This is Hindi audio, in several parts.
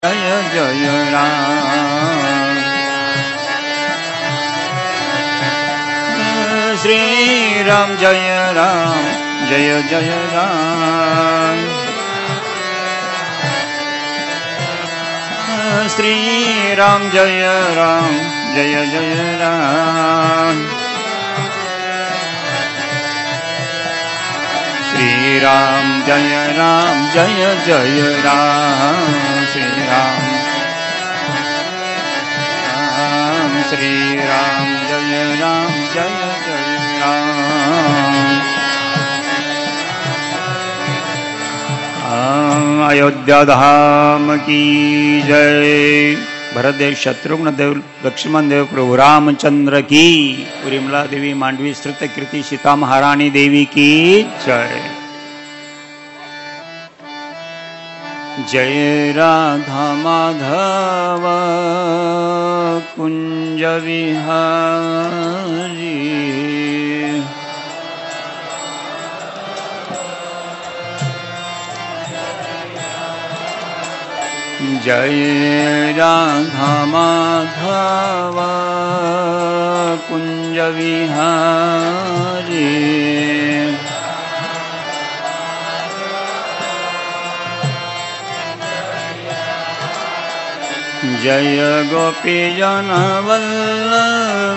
जय जय राम श्री राम जय राम जय जय राम श्री राम जय राम जय जय राम श्री राम जय जय राम श्री राम श्री राम जय जय राम अयोध्या धाम की जय। भरतदेव शत्रुघ्न देव लक्ष्मण देव प्रभु रामचंद्र की। उर्मिला देवी मांडवी स्तुत कीर्ति सीता महारानी देवी की जय। जय राधा माधव कुंज विहारी जय राधा माधव कुंज विहारी जय गोपी जन वल्लभ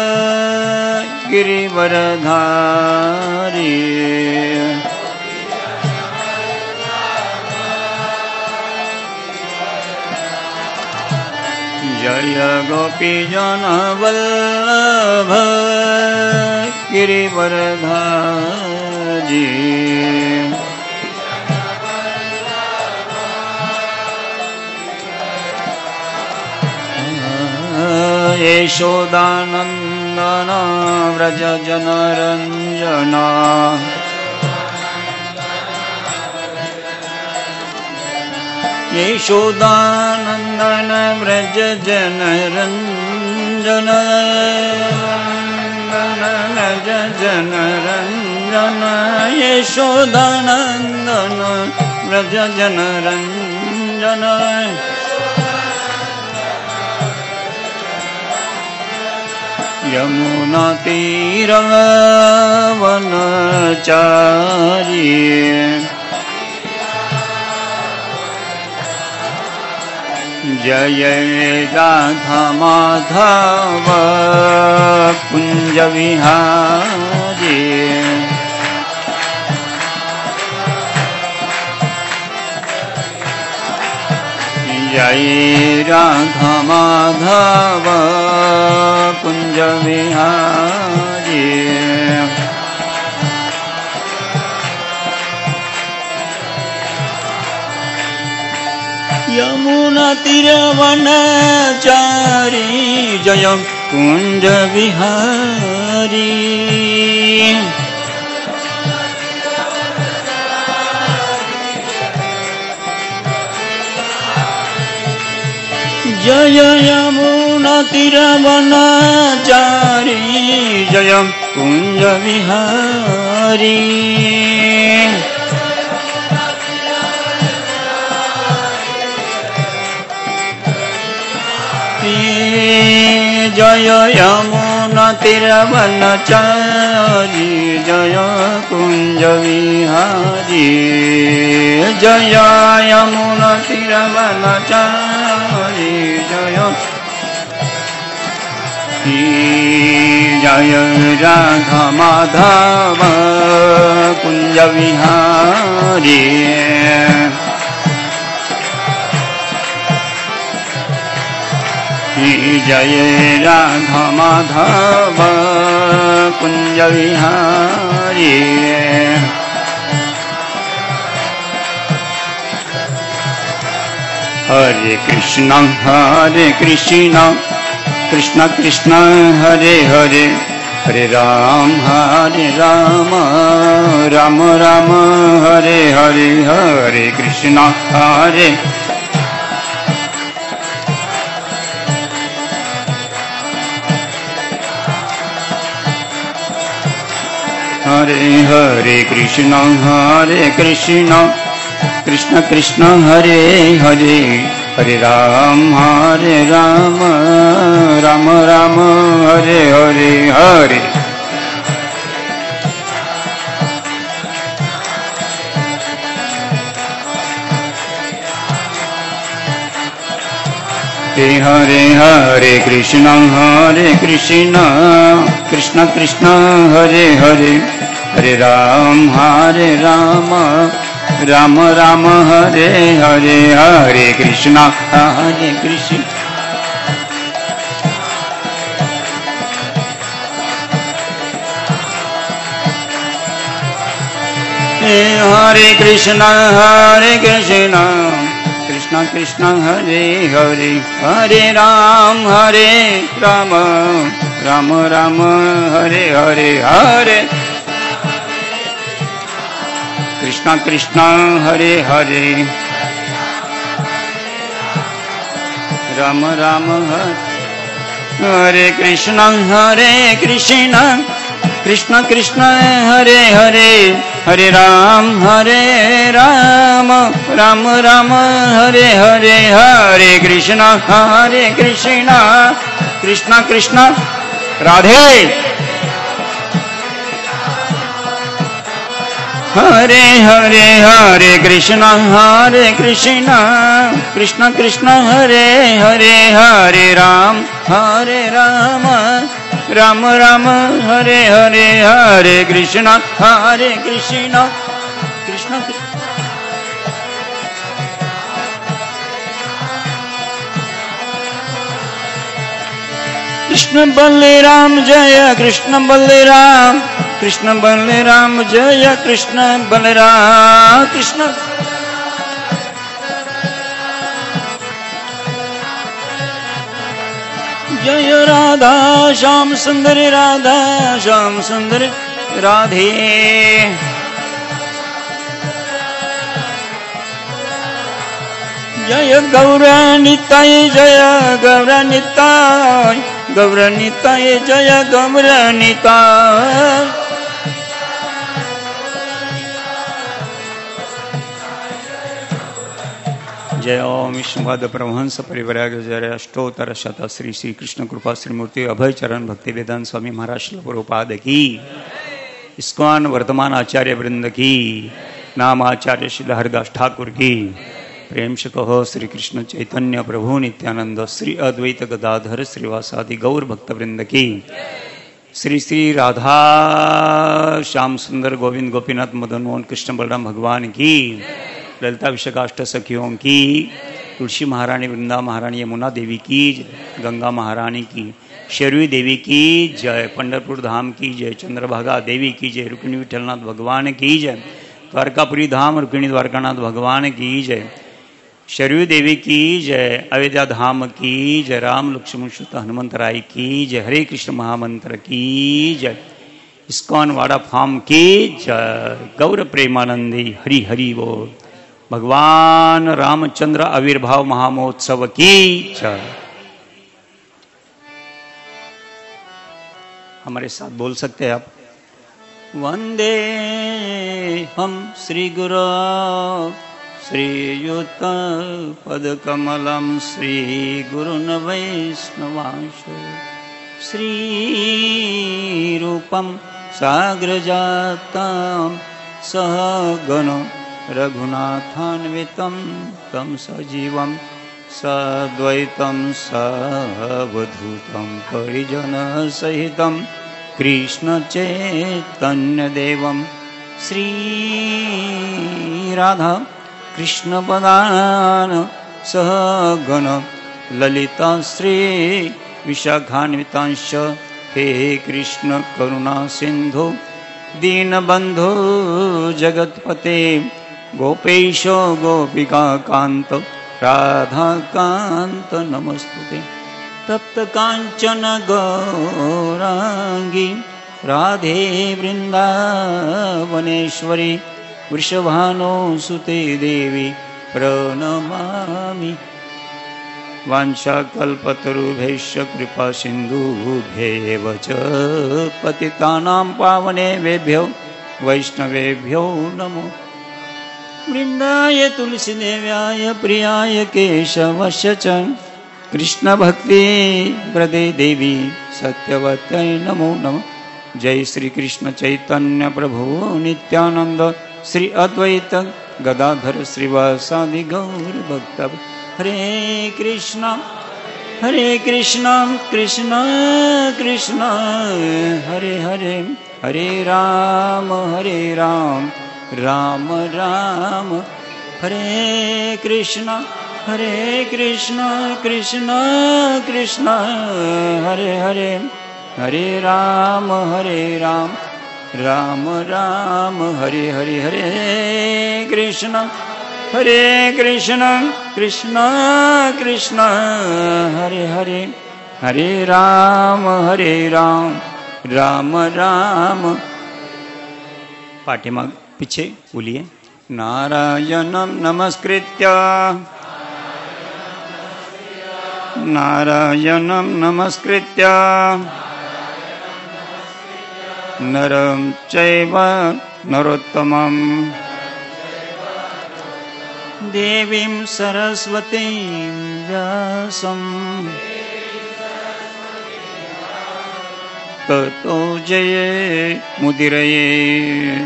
गिरिवरधारी जय गोपी जन वल्लभ गिरिवरधारी यशोदानंदन व्रज जनरंजना यशोदानंदन व्रज जनरंजन व्रज जनरंजन यशोदानंदन व्रज जनरंजन यमुना तीर वनचारी जय राधा माधव कुंज विहारी जय राधा माधव कुंज विहारी यमुना तीरवनचारी जय कुंज विहारी जय यमुना तीरवनचारी जय कुंज विहारी जय यमुना तीरवनचारी जय कुंज विहारी जय यमुना तीरवनचारी जय जय राधा माधव कुंज विहारी जय राधा माधव कुंज विहारी हरे कृष्ण कृष्ण कृष्ण हरे हरे हरे राम राम राम हरे हरे हरे कृष्ण हरे हरे हरे कृष्ण कृष्ण कृष्ण हरे हरे हरे राम राम राम हरे हरे हरे हरे हरे कृष्ण कृष्ण कृष्ण हरे हरे हरे राम राम राम हरे हरे हरे कृष्ण हरे कृष्ण कृष्ण कृष्ण हरे हरे हरे राम राम राम हरे हरे हरे कृष्ण कृष्ण हरे हरे राम राम हरे कृष्ण कृष्ण कृष्ण हरे हरे हरे राम राम राम हरे हरे हरे कृष्ण कृष्ण कृष्ण राधे हरे हरे हरे कृष्ण कृष्ण कृष्ण हरे हरे हरे राम राम राम हरे हरे हरे कृष्ण कृष्ण कृष्ण बलराम जय कृष्ण बलराम कृष्ण बलराम जय कृष्ण बलराम कृष्ण जय राधा श्याम सुंदर राधा श्याम सुंदर राधे जय गौरनिताय जय गौरनिताय गौरनिताय जय गौरनिताय जय ओम विष्णुपाद परमहंस परिव्राजक अष्टोत्तर शत श्री श्री कृष्ण कृपा श्रीमूर्ति अभय चरण भक्ति वेदांत स्वामी महाराज श्रील प्रभुपाद की इस्कॉन वर्तमान आचार्य वृंद की नाम आचार्य श्री हरिदास ठाकुर की प्रेम से कहो श्री कृष्ण चैतन्य प्रभु नित्यानंद श्री अद्वैत गदाधर श्रीवासादि गौर भक्त वृंद की श्री श्री राधा श्याम सुंदर गोविंद गोपीनाथ मदन मोहन कृष्ण बलराम भगवान की ललिता विशाखाष्ट सखियों की तुलसी महारानी वृंदा महारानी यमुना देवी की गंगा महारानी की शैरवी देवी की जय पंढरपुर धाम की जय चंद्रभागा देवी की जय रुक्मिणी विठलनाथ भगवान की जय द्वारकापुरी धाम रुक्मिणी द्वारकानाथ भगवान की जय शैरवी देवी की जय अयोध्या धाम की जय राम लक्ष्मण श्रुत हनुमंत राय की जय हरे कृष्ण महामंत्र की जय इस्कॉन वाड़ा फार्म की जय गौर प्रेमानंदी हरि हरि बोल भगवान रामचंद्र आविर्भाव महामहोत्सव की जय। हमारे साथ बोल सकते हैं आप वंदे हम श्री गुरु श्रीयुत पदकमलं श्री गुरुन वैष्णवांश श्री रूपम साग्रजातं सहगण रघुनाथान्वितं तं सजीवं सद्वैतं सवधूतं परिजनसहितं कृष्ण चैतन्य देवं श्री राधा कृष्ण पदान सहगण ललिता श्री विशाखान्वितांश हे कृष्ण करुणा सिंधु दीनबंधु जगतपते गोपेशो गोपिका कांत राधा कांत नमस्तुते तप्त कांचन गौरांगी राधे वृंदावनेश्वरी वृषभानुसुते देवी प्रणमामि वाञ्छाकल्पतरुभ्यश्च कृपा सिन्धुभ्येव च पतितानां पावनेभ्यो वैष्णवेभ्यो नमो वृंदाय तुलसीदेव्याय प्रियाय केशवस्य च कृष्ण भक्ति प्रदे देवी सत्यवत्यै नमो नमः। जय श्री कृष्ण चैतन्य प्रभु नित्यानंद श्री अद्वैत गदाधर श्रीवासादि गौर भक्त। हरे कृष्ण कृष्ण कृष्ण हरे हरे, हरे राम राम राम हरे कृष्ण कृष्ण कृष्ण हरे हरे, हरे राम राम राम हरे हरे, हरे कृष्ण कृष्ण कृष्ण हरे हरे, हरे राम राम राम। पाठीमाग पीछे बोलिए। नारायणं नमस्कृत्य नारायणं नमस्कृत्य नरं चैव नरोत्तमं देवीं सरस्वतीं व्यासं ततो जये मुदिरये।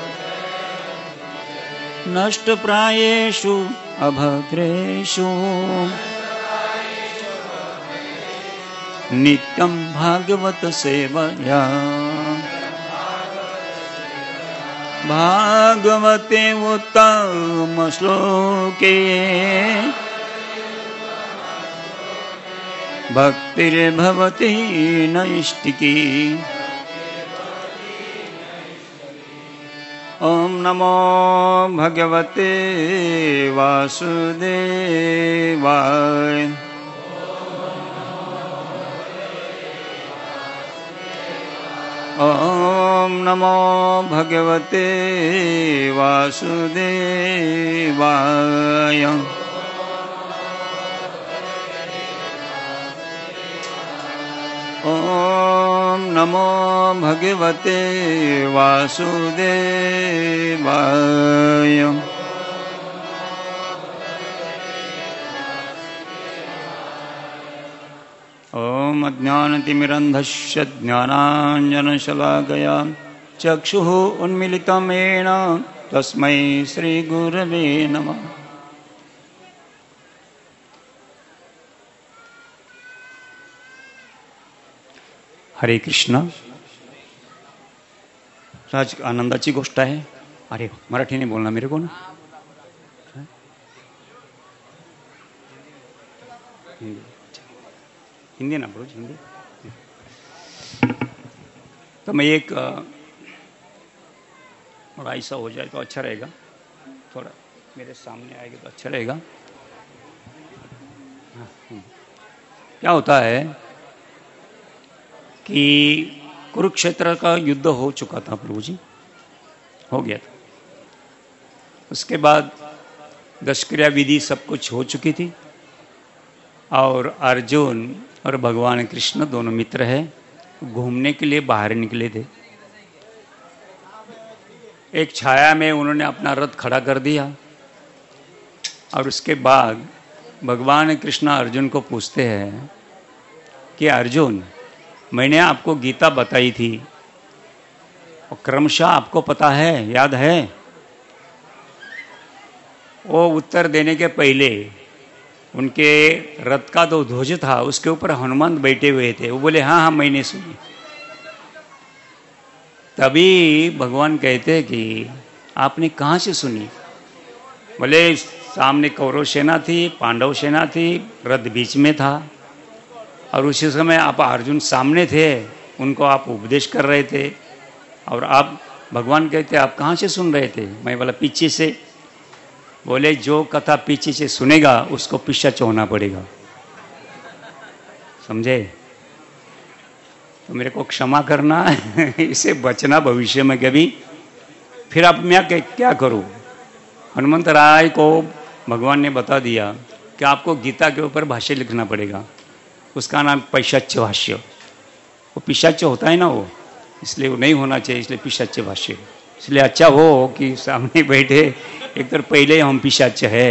नष्टप्रायेषु अभद्रेषु नित्यं भागवत सेवया भागवते उत्तम श्लोके भक्तिर्भवति नैष्टिकी। ओम नमो भगवते वासुदेवाय। ओम नमो भगवते वासुदेवाय। ओम नमो भगवते वासुदेवाय। ओम अज्ञानतिमिरन्धस्य ज्ञानाञ्जनशलाकया चक्षुः उन्मीलितं येन तस्मै श्रीगुरवे नमः। हरे कृष्ण। आज आनंदाची गोष्ट आहे। अरे मराठी नाही बोलना मेरे को ना, हिंदी ना बोलो, हिंदी। तो मैं एक थोड़ा ऐसा हो जाए तो अच्छा रहेगा, थोड़ा मेरे सामने आएगा तो अच्छा रहेगा। क्या होता है कि कुरुक्षेत्र का युद्ध हो चुका था प्रभु जी, हो गया था। उसके बाद दशक्रिया विधि सब कुछ हो चुकी थी और अर्जुन और भगवान कृष्ण दोनों मित्र हैं, घूमने के लिए बाहर निकले थे। एक छाया में उन्होंने अपना रथ खड़ा कर दिया और उसके बाद भगवान कृष्ण अर्जुन को पूछते हैं कि अर्जुन, मैंने आपको गीता बताई थी और क्रमशः आपको पता है, याद है? वो उत्तर देने के पहले उनके रथ का जो ध्वज था उसके ऊपर हनुमान बैठे हुए थे। वो बोले हाँ हाँ मैंने सुनी। तभी भगवान कहते कि आपने कहाँ से सुनी? बोले सामने कौरव सेना थी, पांडव सेना थी, रथ बीच में था और उसी समय आप अर्जुन सामने थे, उनको आप उपदेश कर रहे थे और आप भगवान कहते आप कहाँ से सुन रहे थे? मैं बोला पीछे से। बोले जो कथा पीछे से सुनेगा उसको पिशाच होना पड़ेगा, समझे? तो मेरे को क्षमा करना, इसे बचना भविष्य में कभी। फिर अब मैं क्या करूं? हनुमंत राय को भगवान ने बता दिया कि आपको गीता के ऊपर भाष्य लिखना पड़ेगा, उसका नाम पैशाच्य भाष्य। वो पिशाच्य होता है ना वो, इसलिए वो नहीं होना चाहिए, इसलिए पिशाच्य भाष्य। इसलिए अच्छा हो कि सामने बैठे एक तो पहले हम पिशाच है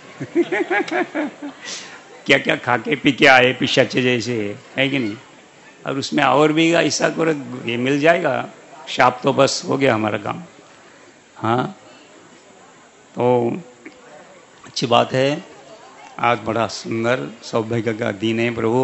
क्या क्या खा के पी के आए पिशाच जैसे, है कि नहीं? और उसमें और भी ऐसा कर ये मिल जाएगा शाप तो बस हो गया हमारा काम। हाँ, तो अच्छी बात है। आज बड़ा सुंदर सौभाग्य का दिन है प्रभु,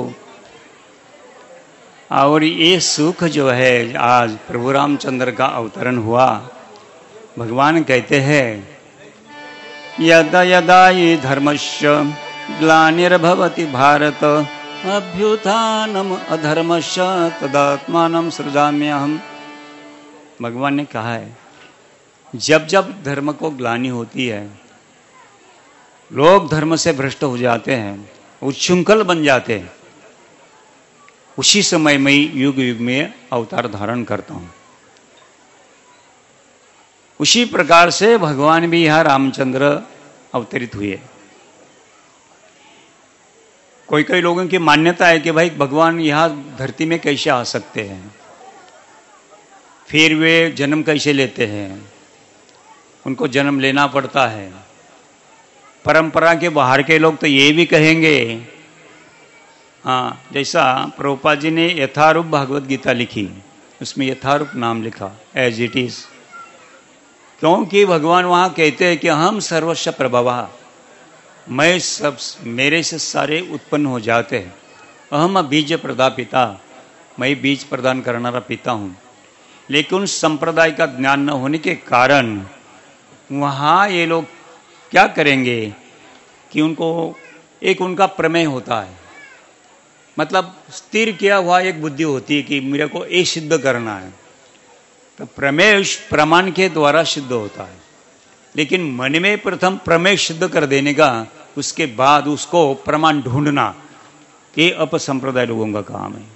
और ये सुख जो है आज प्रभु रामचंद्र का अवतरण हुआ। भगवान कहते हैं यदा यदा ये धर्मस्य ग्लानिर्भवति भारत अभ्युत्थानम अधर्मस्य तदात्मानं सृजाम्यहम्। भगवान ने कहा है जब जब धर्म को ग्लानि होती है, लोग धर्म से भ्रष्ट हो जाते हैं, उच्छृंखल बन जाते हैं, उसी समय मैं युग युग में अवतार धारण करता हूं। उसी प्रकार से भगवान भी यहां रामचंद्र अवतरित हुए। कोई कोई लोगों की मान्यता है कि भाई भगवान यहां धरती में कैसे आ सकते हैं, फिर वे जन्म कैसे लेते हैं, उनको जन्म लेना पड़ता है। परंपरा के बाहर के लोग तो ये भी कहेंगे, हाँ, जैसा प्रभुपाद जी ने यथारूप भागवत गीता लिखी, उसमें यथारूप नाम लिखा एज इट इज, क्योंकि भगवान वहां कहते हैं कि हम सर्वस्व प्रभवा, मैं सब, मेरे से सारे उत्पन्न हो जाते हैं। अहम बीज प्रदा पिता, मैं बीज प्रदान करनारा पिता हूं। लेकिन संप्रदाय का ज्ञान न होने के कारण वहां ये लोग क्या करेंगे कि उनको एक उनका प्रमेय होता है, मतलब स्थिर किया हुआ एक बुद्धि होती है कि मेरे को ये सिद्ध करना है, तो प्रमेय प्रमाण के द्वारा सिद्ध होता है। लेकिन मन में प्रथम प्रमेय सिद्ध कर देने का, उसके बाद उसको प्रमाण ढूंढना, ये अपसंप्रदाय लोगों का काम है।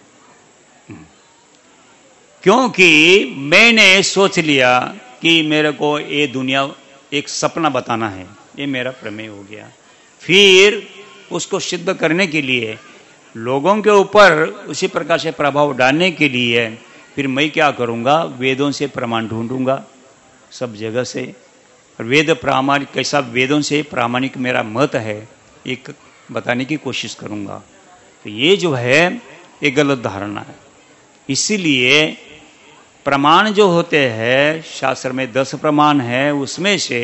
क्योंकि मैंने सोच लिया कि मेरे को ये दुनिया एक सपना बताना है, ये मेरा प्रमेय हो गया। फिर उसको सिद्ध करने के लिए, लोगों के ऊपर उसी प्रकार से प्रभाव डालने के लिए, फिर मैं क्या करूंगा, वेदों से प्रमाण ढूंढूंगा सब जगह से, और वेद प्रामाणिक कैसा, वेदों से प्रामाणिक मेरा मत है एक बताने की कोशिश करूंगा। तो ये जो है ये गलत धारणा है। इसीलिए प्रमाण जो होते हैं, शास्त्र में 10 प्रमाण है, उसमें से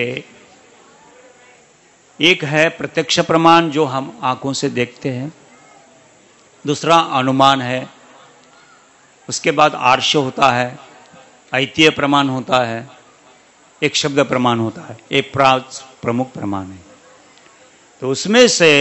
एक है प्रत्यक्ष प्रमाण जो हम आंखों से देखते हैं, दूसरा अनुमान है, उसके बाद आर्ष होता है, ऐतीय प्रमाण होता है, एक शब्द प्रमाण होता है, एक प्रमुख प्रमाण है। तो उसमें से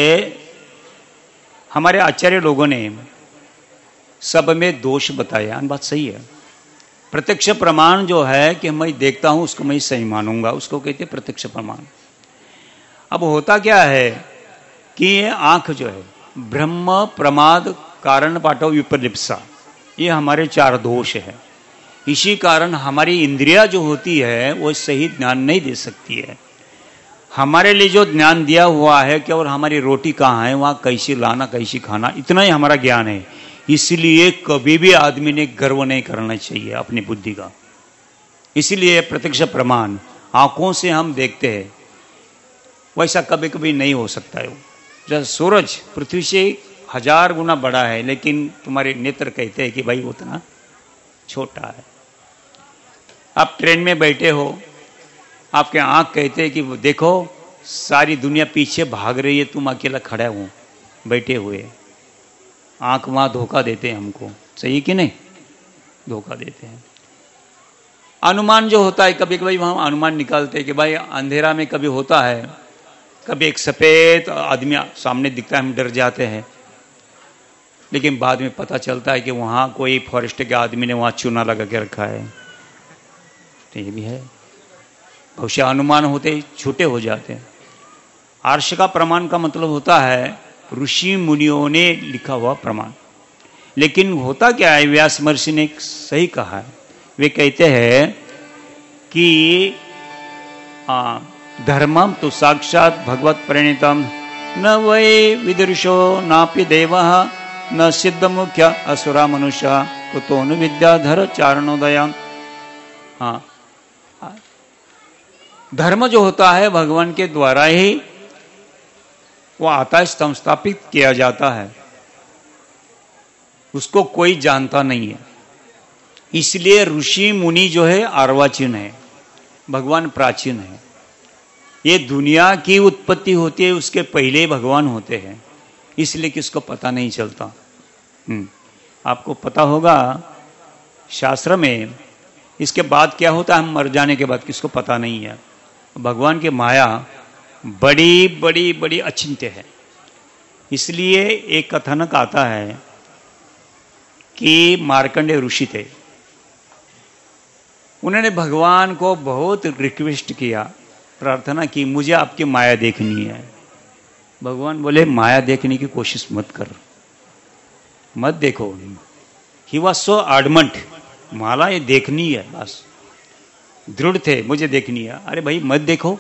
हमारे आचार्य लोगों ने सब में दोष बताया, बात सही है। प्रत्यक्ष प्रमाण जो है कि मैं देखता हूं उसको मैं सही मानूंगा, उसको कहते हैं प्रत्यक्ष प्रमाण। अब होता क्या है कि ये आंख जो है, ब्रह्म प्रमाद कारण पाठव विपलिप्सा, ये हमारे 4 दोष है। इसी कारण हमारी इंद्रिया जो होती है वो सही ज्ञान नहीं दे सकती है। हमारे लिए जो ज्ञान दिया हुआ है कि और हमारी रोटी कहाँ है, वहां कैसी लाना कैसी खाना, इतना ही हमारा ज्ञान है। इसलिए कभी भी आदमी ने गर्व नहीं करना चाहिए अपनी बुद्धि का। इसलिए प्रत्यक्ष प्रमाण आंखों से हम देखते हैं, वैसा कभी कभी नहीं हो सकता है। जैसे सूरज पृथ्वी से 1000 गुना बड़ा है, लेकिन तुम्हारे नेत्र कहते हैं कि भाई उतना छोटा है। आप ट्रेन में बैठे हो, आपके आंख कहते हैं कि देखो सारी दुनिया पीछे भाग रही है, तुम अकेला खड़ा हो बैठे हुए। आंख वहां धोखा देते हैं हमको, सही कि नहीं? धोखा देते हैं। अनुमान जो होता है, कभी कभी हम अनुमान निकालते हैं कि भाई अंधेरा में कभी होता है, कभी एक सफेद आदमी सामने दिखता है, हम डर जाते हैं, लेकिन बाद में पता चलता है कि वहां कोई फॉरेस्ट के आदमी ने वहां चूना लगा के रखा है। तो ये भी है, भविष्य अनुमान होते छूटे हो जाते हैं। आर्ष का प्रमाण का मतलब होता है ऋषि मुनियों ने लिखा हुआ प्रमाण। लेकिन होता क्या है, व्यास महर्षि ने सही कहा है, वे कहते हैं कि धर्मम तो साक्षात भगवत प्रणीतम न वै विदुषो नापि देवः न सिद्ध मुख्य असुरा मनुष्य कुतोनु विद्याधर चारणोदया। हाँ, धर्म जो होता है भगवान के द्वारा ही वो आता है, संस्थापित किया जाता है, उसको कोई जानता नहीं है। इसलिए ऋषि मुनि जो है अर्वाचीन है, भगवान प्राचीन है। ये दुनिया की उत्पत्ति होती है, उसके पहले भगवान होते हैं, इसलिए किसको पता नहीं चलता। आपको पता होगा शास्त्र में इसके बाद क्या होता है, हम मर जाने के बाद किसको पता नहीं है। भगवान की माया बड़ी बड़ी बड़ी अचिंत्य है। इसलिए एक कथनक आता है कि मार्कंडेय ऋषि थे, उन्होंने भगवान को बहुत रिक्वेस्ट किया, प्रार्थना की, मुझे आपकी माया देखनी है। भगवान बोले माया देखने की कोशिश मत कर, मत देखो। ही वॉज सो एडमंट, माला ये देखनी है, बस दृढ़ थे, मुझे देखनी है। अरे भाई मत देखो,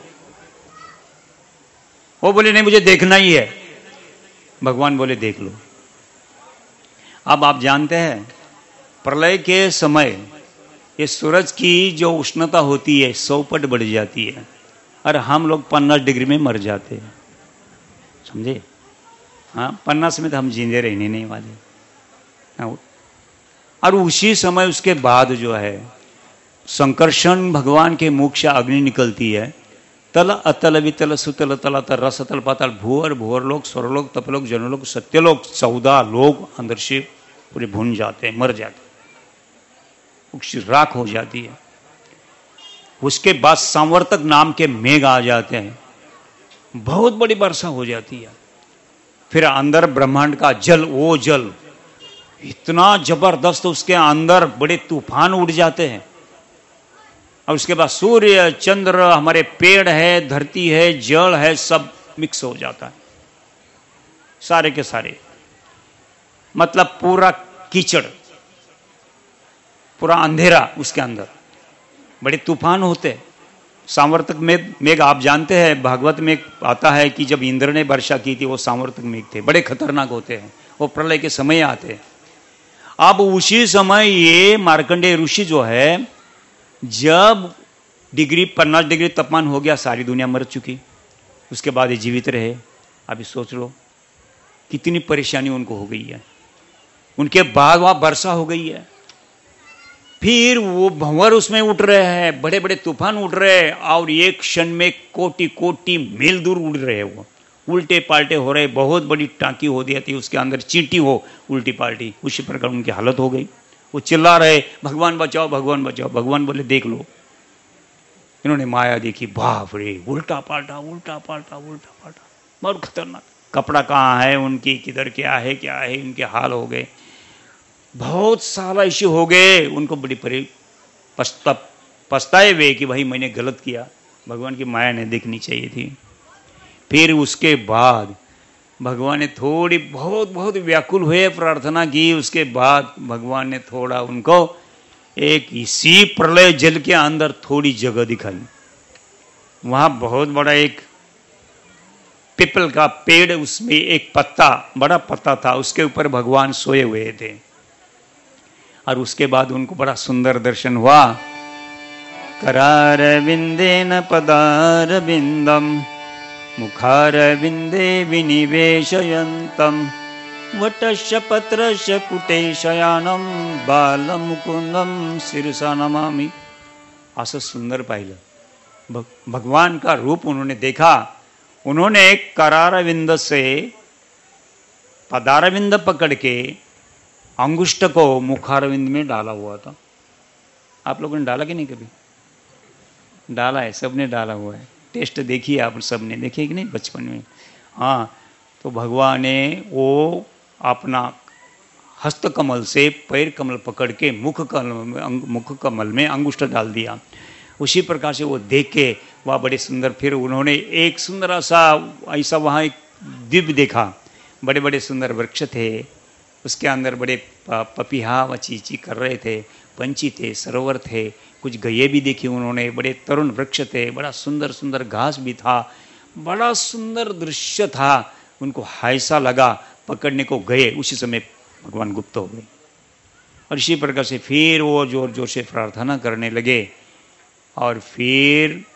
वो बोले नहीं मुझे देखना ही है। भगवान बोले देख लो। अब आप जानते हैं प्रलय के समय ये सूरज की जो उष्णता होती है 100 पट बढ़ जाती है, और हम लोग 50 डिग्री में मर जाते हैं, समझे। हाँ 50 में तो हम जिंदे रहने नहीं वाले। और उसी समय उसके बाद जो है संकर्षण भगवान के मुख से अग्नि निकलती है। तल अतल वितल सुतल तलातल रस तल पाताल भूअर भूअर लोग स्वरलोक तपलोक जनलोक सत्यलोक 14 लोग अंदर से पूरे भून जाते हैं, मर जाते हैं, राख हो जाती है। उसके बाद संवर्तक नाम के मेघ आ जाते हैं, बहुत बड़ी वर्षा हो जाती है। फिर अंदर ब्रह्मांड का जल, वो जल इतना जबरदस्त, उसके अंदर बड़े तूफान उड़ जाते हैं। और उसके बाद सूर्य चंद्र, हमारे पेड़ है, धरती है, जल है, सब मिक्स हो जाता है, सारे के सारे। मतलब पूरा कीचड़, पूरा अंधेरा उसके अंदर, बड़े तूफान होते हैं। सांवर्तक मेघ आप जानते हैं, भागवत में आता है कि जब इंद्र ने वर्षा की थी वो सांवर्तक मेघ थे, बड़े खतरनाक होते हैं, वो प्रलय के समय आते हैं। अब उसी समय ये मार्कंडेय ऋषि जो है, जब 50 डिग्री तापमान हो गया, सारी दुनिया मर चुकी, उसके बाद ये जीवित रहे। अभी सोच लो कितनी परेशानी उनको हो गई है। उनके बाद वहां वर्षा हो गई है, फिर वो भंवर उसमें उठ रहे हैं, बड़े बड़े तूफान उठ रहे हैं, और एक क्षण में कोटि कोटि मील दूर उड़ रहे हैं, वो उल्टे पाल्टे हो रहे। बहुत बड़ी टांकी हो दी थी, उसके अंदर चींटी हो उल्टी पाल्टी, उसी प्रकार उनकी हालत हो गई। वो चिल्ला रहे भगवान बचाओ भगवान बचाओ। भगवान बोले देख लो। इन्होंने माया देखी, बाप रे, उल्टा पाल्टा उल्टा पाल्टा उल्टा पाल्टा, बहुत खतरनाक। कपड़ा कहाँ है उनकी, किधर क्या है इनके हाल हो गए। बहुत साल ऐसे हो गए, उनको बड़ी पछताए वे कि भाई मैंने गलत किया, भगवान की माया नहीं देखनी चाहिए थी। फिर उसके बाद भगवान ने थोड़ी बहुत व्याकुल हुए, प्रार्थना की। उसके बाद भगवान ने थोड़ा उनको एक इसी प्रलय जल के अंदर थोड़ी जगह दिखाई। वहां बहुत बड़ा एक पीपल का पेड़, उसमें एक पत्ता, बड़ा पत्ता था, उसके ऊपर भगवान सोए हुए थे। और उसके बाद उनको बड़ा सुंदर दर्शन हुआ। करारविंदेन पदारविंदम मुखारविंदे विनिवेशयन्तम वटस्य पत्रस्य कुटे शयानम बालमुकुंदम शिरसा नमामि। असं सुंदर पाहिलं, भगवान का रूप उन्होंने देखा। उन्होंने करारविंद से पदारविंद पकड़ के अंगुष्ठ को मुखारविंद में डाला हुआ था। आप लोगों ने डाला कि नहीं? कभी डाला है, सबने डाला हुआ है। टेस्ट देखिए आप सबने, देखिए कि नहीं बचपन में? हाँ, तो भगवान ने वो अपना हस्त कमल से पैर कमल पकड़ के मुख कमल में अंगुष्ठ डाल दिया। उसी प्रकार से वो देख के वह बड़े सुंदर, फिर उन्होंने एक सुंदर सा ऐसा वहाँ एक दिव्य देखा। बड़े बड़े सुंदर वृक्ष थे, उसके अंदर बड़े पपीहा व चीची कर रहे थे, पंछी थे, सरोवर थे, कुछ गये भी देखी उन्होंने। बड़े तरुण वृक्ष थे, बड़ा सुंदर सुंदर घास भी था, बड़ा सुंदर दृश्य था। उनको हायसा लगा, पकड़ने को गए, उसी समय भगवान गुप्त हो गए। और इसी प्रकार से फिर वो जोर जोर से प्रार्थना करने लगे। और फिर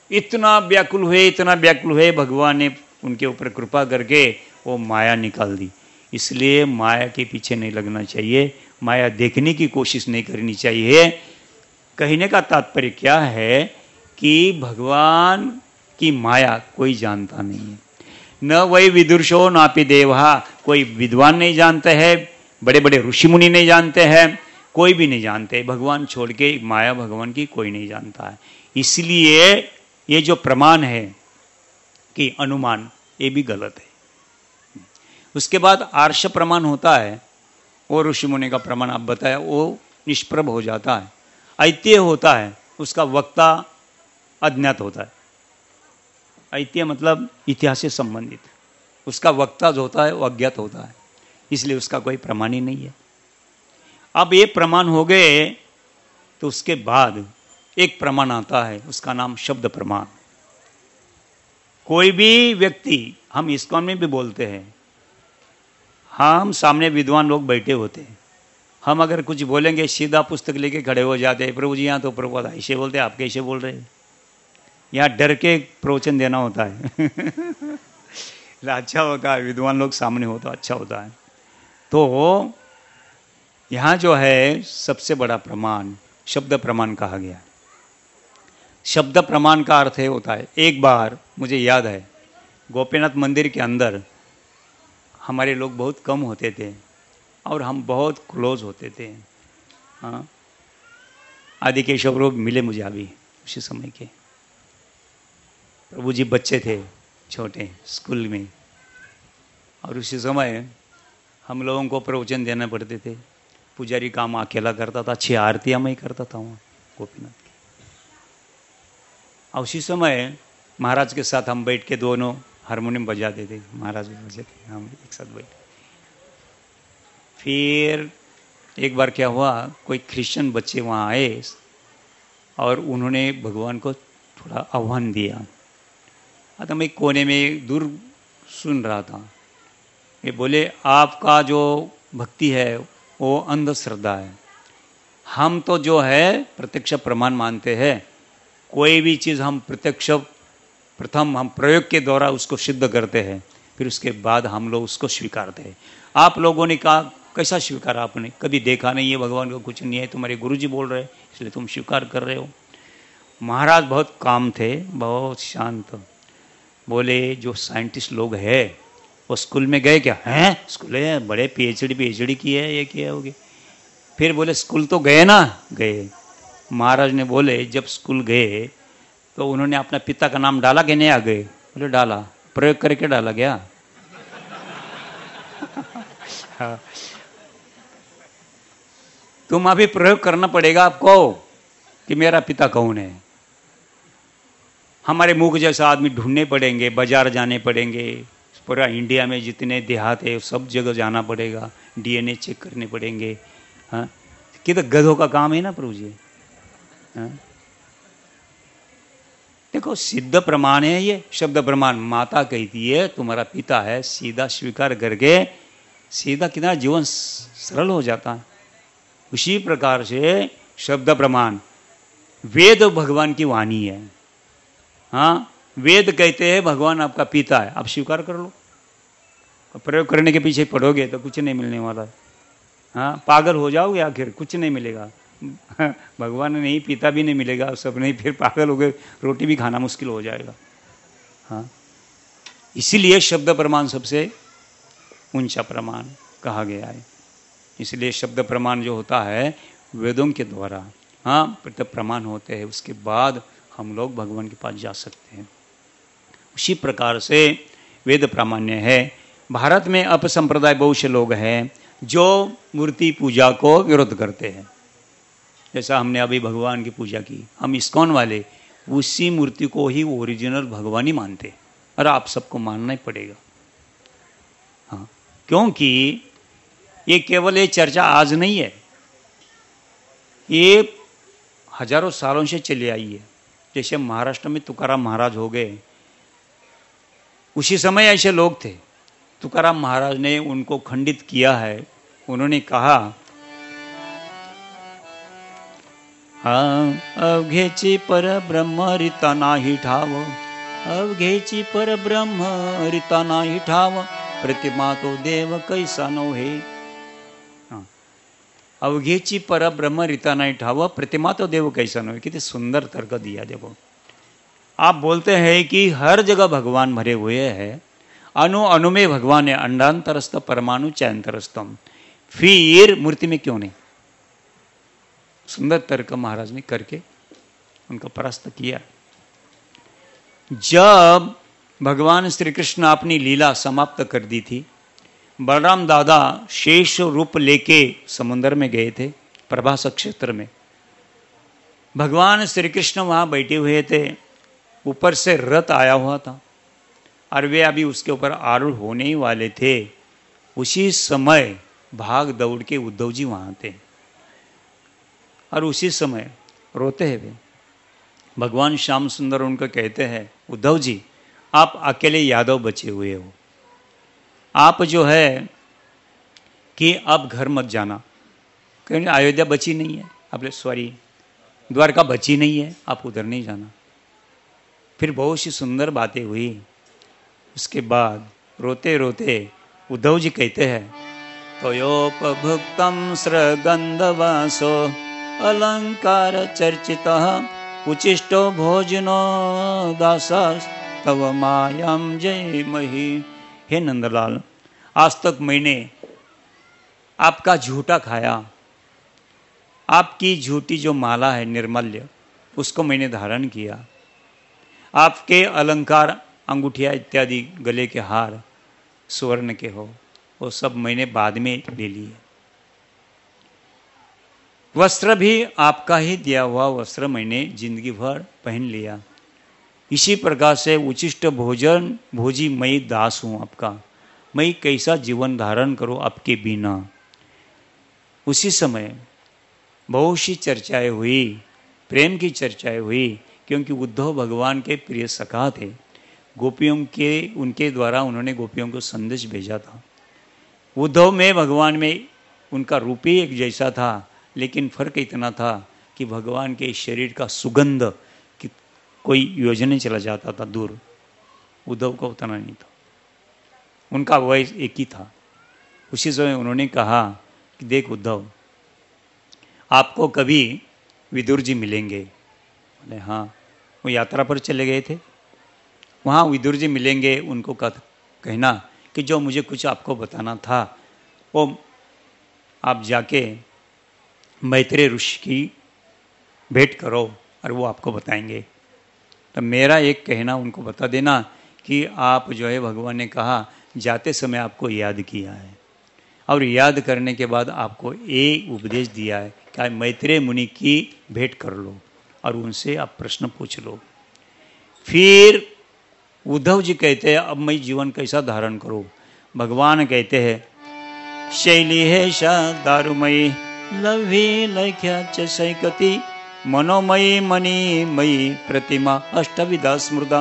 इतना व्याकुल हुए, भगवान ने उनके ऊपर कृपा करके वो माया निकाल दी। इसलिए माया के पीछे नहीं लगना चाहिए, माया देखने की कोशिश नहीं करनी चाहिए। कहने का तात्पर्य क्या है कि भगवान की माया कोई जानता नहीं है। न वही विदुषो नापि देवा, कोई विद्वान नहीं जानते हैं, बड़े बड़े ऋषि मुनि नहीं जानते हैं, कोई भी नहीं जानते। भगवान छोड़ के माया भगवान की कोई नहीं जानता है। इसलिए ये जो प्रमाण है कि अनुमान, ये भी गलत है। उसके बाद आर्ष प्रमाण होता है, वो ऋषि मुनि का प्रमाण आप बताया, वो निष्प्रभ हो जाता है। ऐतिह्य होता है, उसका वक्ता अज्ञात होता है। ऐतिह्य मतलब इतिहास से संबंधित, उसका वक्ता जो होता है वो अज्ञात होता है, इसलिए उसका कोई प्रमाण ही नहीं है। अब ये प्रमाण हो गए तो उसके बाद एक प्रमाण आता है, उसका नाम शब्द प्रमाण। कोई भी व्यक्ति, हम इस्कॉन में भी बोलते हैं, हम सामने विद्वान लोग बैठे होते हैं, हम अगर कुछ बोलेंगे सीधा पुस्तक लेके खड़े हो जाते हैं, प्रभु जी यहाँ तो प्रभु ऐसे बोलते हैं, आप कैसे बोल रहे हैं। यहाँ डर के प्रवचन देना होता है अच्छा होता है, विद्वान लोग सामने हो तो अच्छा होता है। तो यहाँ जो है सबसे बड़ा प्रमाण शब्द प्रमाण कहा गया। शब्द प्रमाण का अर्थ है होता है, एक बार मुझे याद है गोपीनाथ मंदिर के अंदर हमारे लोग बहुत कम होते थे और हम बहुत क्लोज होते थे। हाँ, आदि केशव लोग मिले मुझे अभी उसी समय के। प्रभु जी बच्चे थे छोटे स्कूल में, और उसी समय हम लोगों को प्रवचन देना पड़ते थे। पुजारी काम अकेला करता था, 6 आरतियाँ मैं ही करता था वहाँ गोपीनाथ की। और उसी समय महाराज के साथ हम बैठ के दोनों हारमोनियम बजाते थे, महाराज भी बजाते, हम एक साथ बैठे। फिर एक बार क्या हुआ, कोई क्रिश्चियन बच्चे वहाँ आए और उन्होंने भगवान को थोड़ा आह्वान दिया। तो मैं कोने में दूर सुन रहा था। ये बोले, आपका जो भक्ति है वो अंधश्रद्धा है, हम तो जो है प्रत्यक्ष प्रमाण मानते हैं। कोई भी चीज़ हम प्रत्यक्ष प्रथम हम प्रयोग के द्वारा उसको सिद्ध करते हैं, फिर उसके बाद हम लोग उसको स्वीकारते हैं। आप लोगों ने कहा कैसा स्वीकारा, आपने कभी देखा नहीं है, भगवान को कुछ नहीं है, तुम्हारे गुरुजी बोल रहे हैं इसलिए तुम स्वीकार कर रहे हो। महाराज बहुत काम थे, बहुत शांत। बोले, जो साइंटिस्ट लोग हैं वो स्कूल में गए क्या? हैं स्कूल है, बड़े पीएचडी किए है, ये किया होगी। फिर बोले स्कूल तो गए ना? गए। महाराज ने बोले जब स्कूल गए तो उन्होंने अपना पिता का नाम डाला कि नहीं आ गए? बोले डाला। प्रयोग करके डाला क्या? तुम अभी प्रयोग करना पड़ेगा आपको कि मेरा पिता कौन है। हमारे मुख जैसा आदमी ढूंढने पड़ेंगे, बाजार जाने पड़ेंगे, पूरा इंडिया में जितने देहात है सब जगह जाना पड़ेगा, डीएनए चेक करने पड़ेंगे। हाँ, कि तो गधों का काम है ना प्रभु जी। हाँ? देखो सिद्ध प्रमाण है ये, शब्द प्रमाण। माता कहती है तुम्हारा पिता है, सीधा स्वीकार करके सीधा कितना जीवन सरल हो जाता है। उसी प्रकार से शब्द प्रमाण, वेद भगवान की वाणी है। हाँ, वेद कहते हैं भगवान आपका पिता है, आप स्वीकार कर लो। प्रयोग करने के पीछे पढ़ोगे तो कुछ नहीं मिलने वाला है। हाँ, पागल हो जाओगे, आखिर कुछ नहीं मिलेगा। भगवान नहीं, पिता भी नहीं मिलेगा, सब नहीं, फिर पागल हो गए, रोटी भी खाना मुश्किल हो जाएगा। हाँ, इसीलिए शब्द प्रमाण सबसे ऊंचा प्रमाण कहा गया है। इसलिए शब्द प्रमाण जो होता है वेदों के द्वारा, हाँ, प्रत्यक्ष प्रमाण होते हैं, उसके बाद हम लोग भगवान के पास जा सकते हैं। उसी प्रकार से वेद प्रामाण्य है। भारत में अपसंप्रदाय बहुत से लोग हैं जो मूर्ति पूजा को विरोध करते हैं। जैसा हमने अभी भगवान की पूजा की, हम इस्कॉन वाले उसी मूर्ति को ही ओरिजिनल भगवान ही मानते हैं, और आप सबको मानना ही पड़ेगा। हाँ, क्योंकि ये केवल ये चर्चा आज नहीं है, ये हजारों सालों से चली आई है। जैसे महाराष्ट्र में तुकाराम महाराज हो गए, उसी समय ऐसे लोग थे। तुकाराम महाराज ने उनको खंडित किया है। उन्होंने कहा, हा अवघेची परब्रह्म रिता नाही ठाव, अवघेची परब्रह्म रिता नाही ठाव, प्रतिमा तो देव कैसा नव्हे. अवघेची परब्रह्म रिता नहीं ठाव, प्रतिमा तो देव कैसा नव्हे. कितने सुंदर तर्क दिया. देखो आप बोलते हैं कि हर जगह भगवान भरे हुए हैं, अणु अणु में भगवान है, अंडांतरस्थ परमाणु चैंतरस्थम, फिर मूर्ति में क्यों नहीं. सुंदर तर्क महाराज ने करके उनका परास्त किया. जब भगवान श्री कृष्ण अपनी लीला समाप्त कर दी थी, बलराम दादा शेष रूप लेके समुद्र में गए थे. प्रभास क्षेत्र में भगवान श्री कृष्ण वहां बैठे हुए थे. ऊपर से रथ आया हुआ था और वे अभी उसके ऊपर आरूढ़ होने ही वाले थे. उसी समय भाग दौड़ के उद्धव जी वहां थे और उसी समय रोते हैं वे. भगवान श्याम सुंदर उनको कहते हैं, उद्धव जी आप अकेले यादव बचे हुए हो, आप जो है कि अब घर मत जाना, क्योंकि अयोध्या बची नहीं है, आप सॉरी द्वारका बची नहीं है, आप उधर नहीं जाना. फिर बहुत सी सुंदर बातें हुई. उसके बाद रोते रोते उद्धव जी कहते हैं, तयोपभुक्तम स्रगंधवासो अलंकार चर्चितः उचिष्टो भोजनो दासास तव मायाम जय मही. हे नंदलाल, आज तक मैंने आपका झूठा खाया, आपकी झूठी जो माला है निर्मल्य, उसको मैंने धारण किया. आपके अलंकार अंगूठिया इत्यादि गले के हार स्वर्ण के हो, वो सब मैंने बाद में ले लिए. वस्त्र भी आपका ही दिया हुआ वस्त्र मैंने जिंदगी भर पहन लिया. इसी प्रकार से उचिष्ट भोजन भोजी मैं दास हूं आपका, मैं कैसा जीवन धारण करूं आपके बिना. उसी समय बहुत सी चर्चाएं हुई, प्रेम की चर्चाएं हुई, क्योंकि उद्धव भगवान के प्रिय सखा थे. गोपियों के उनके द्वारा उन्होंने गोपियों को संदेश भेजा था. उद्धव में भगवान में उनका रूप ही एक जैसा था, लेकिन फर्क इतना था कि भगवान के शरीर का सुगंध कि कोई योजने चला जाता था दूर, उद्धव का उतना नहीं था. उनका वयस एक ही था. उसी समय उन्होंने कहा कि देख उद्धव, आपको कभी विदुर जी मिलेंगे. बोले हाँ, वो यात्रा पर चले गए थे, वहाँ विदुर जी मिलेंगे. उनको कहना कि जो मुझे कुछ आपको बताना था वो आप जाके मैत्रेय ऋषि की भेंट करो और वो आपको बताएंगे. तो मेरा एक कहना उनको बता देना कि आप जो है भगवान ने कहा जाते समय आपको याद किया है, और याद करने के बाद आपको एक उपदेश दिया है कि मैत्रेय मुनि की भेंट कर लो और उनसे आप प्रश्न पूछ लो. फिर उद्धव जी कहते हैं अब मैं जीवन कैसा धारण करूं. भगवान कहते हैं शैली है शा दारुमयी लवी लख्या च सैकती मनोमयी मणिमयी प्रतिमा अष्टविधा स्मृता.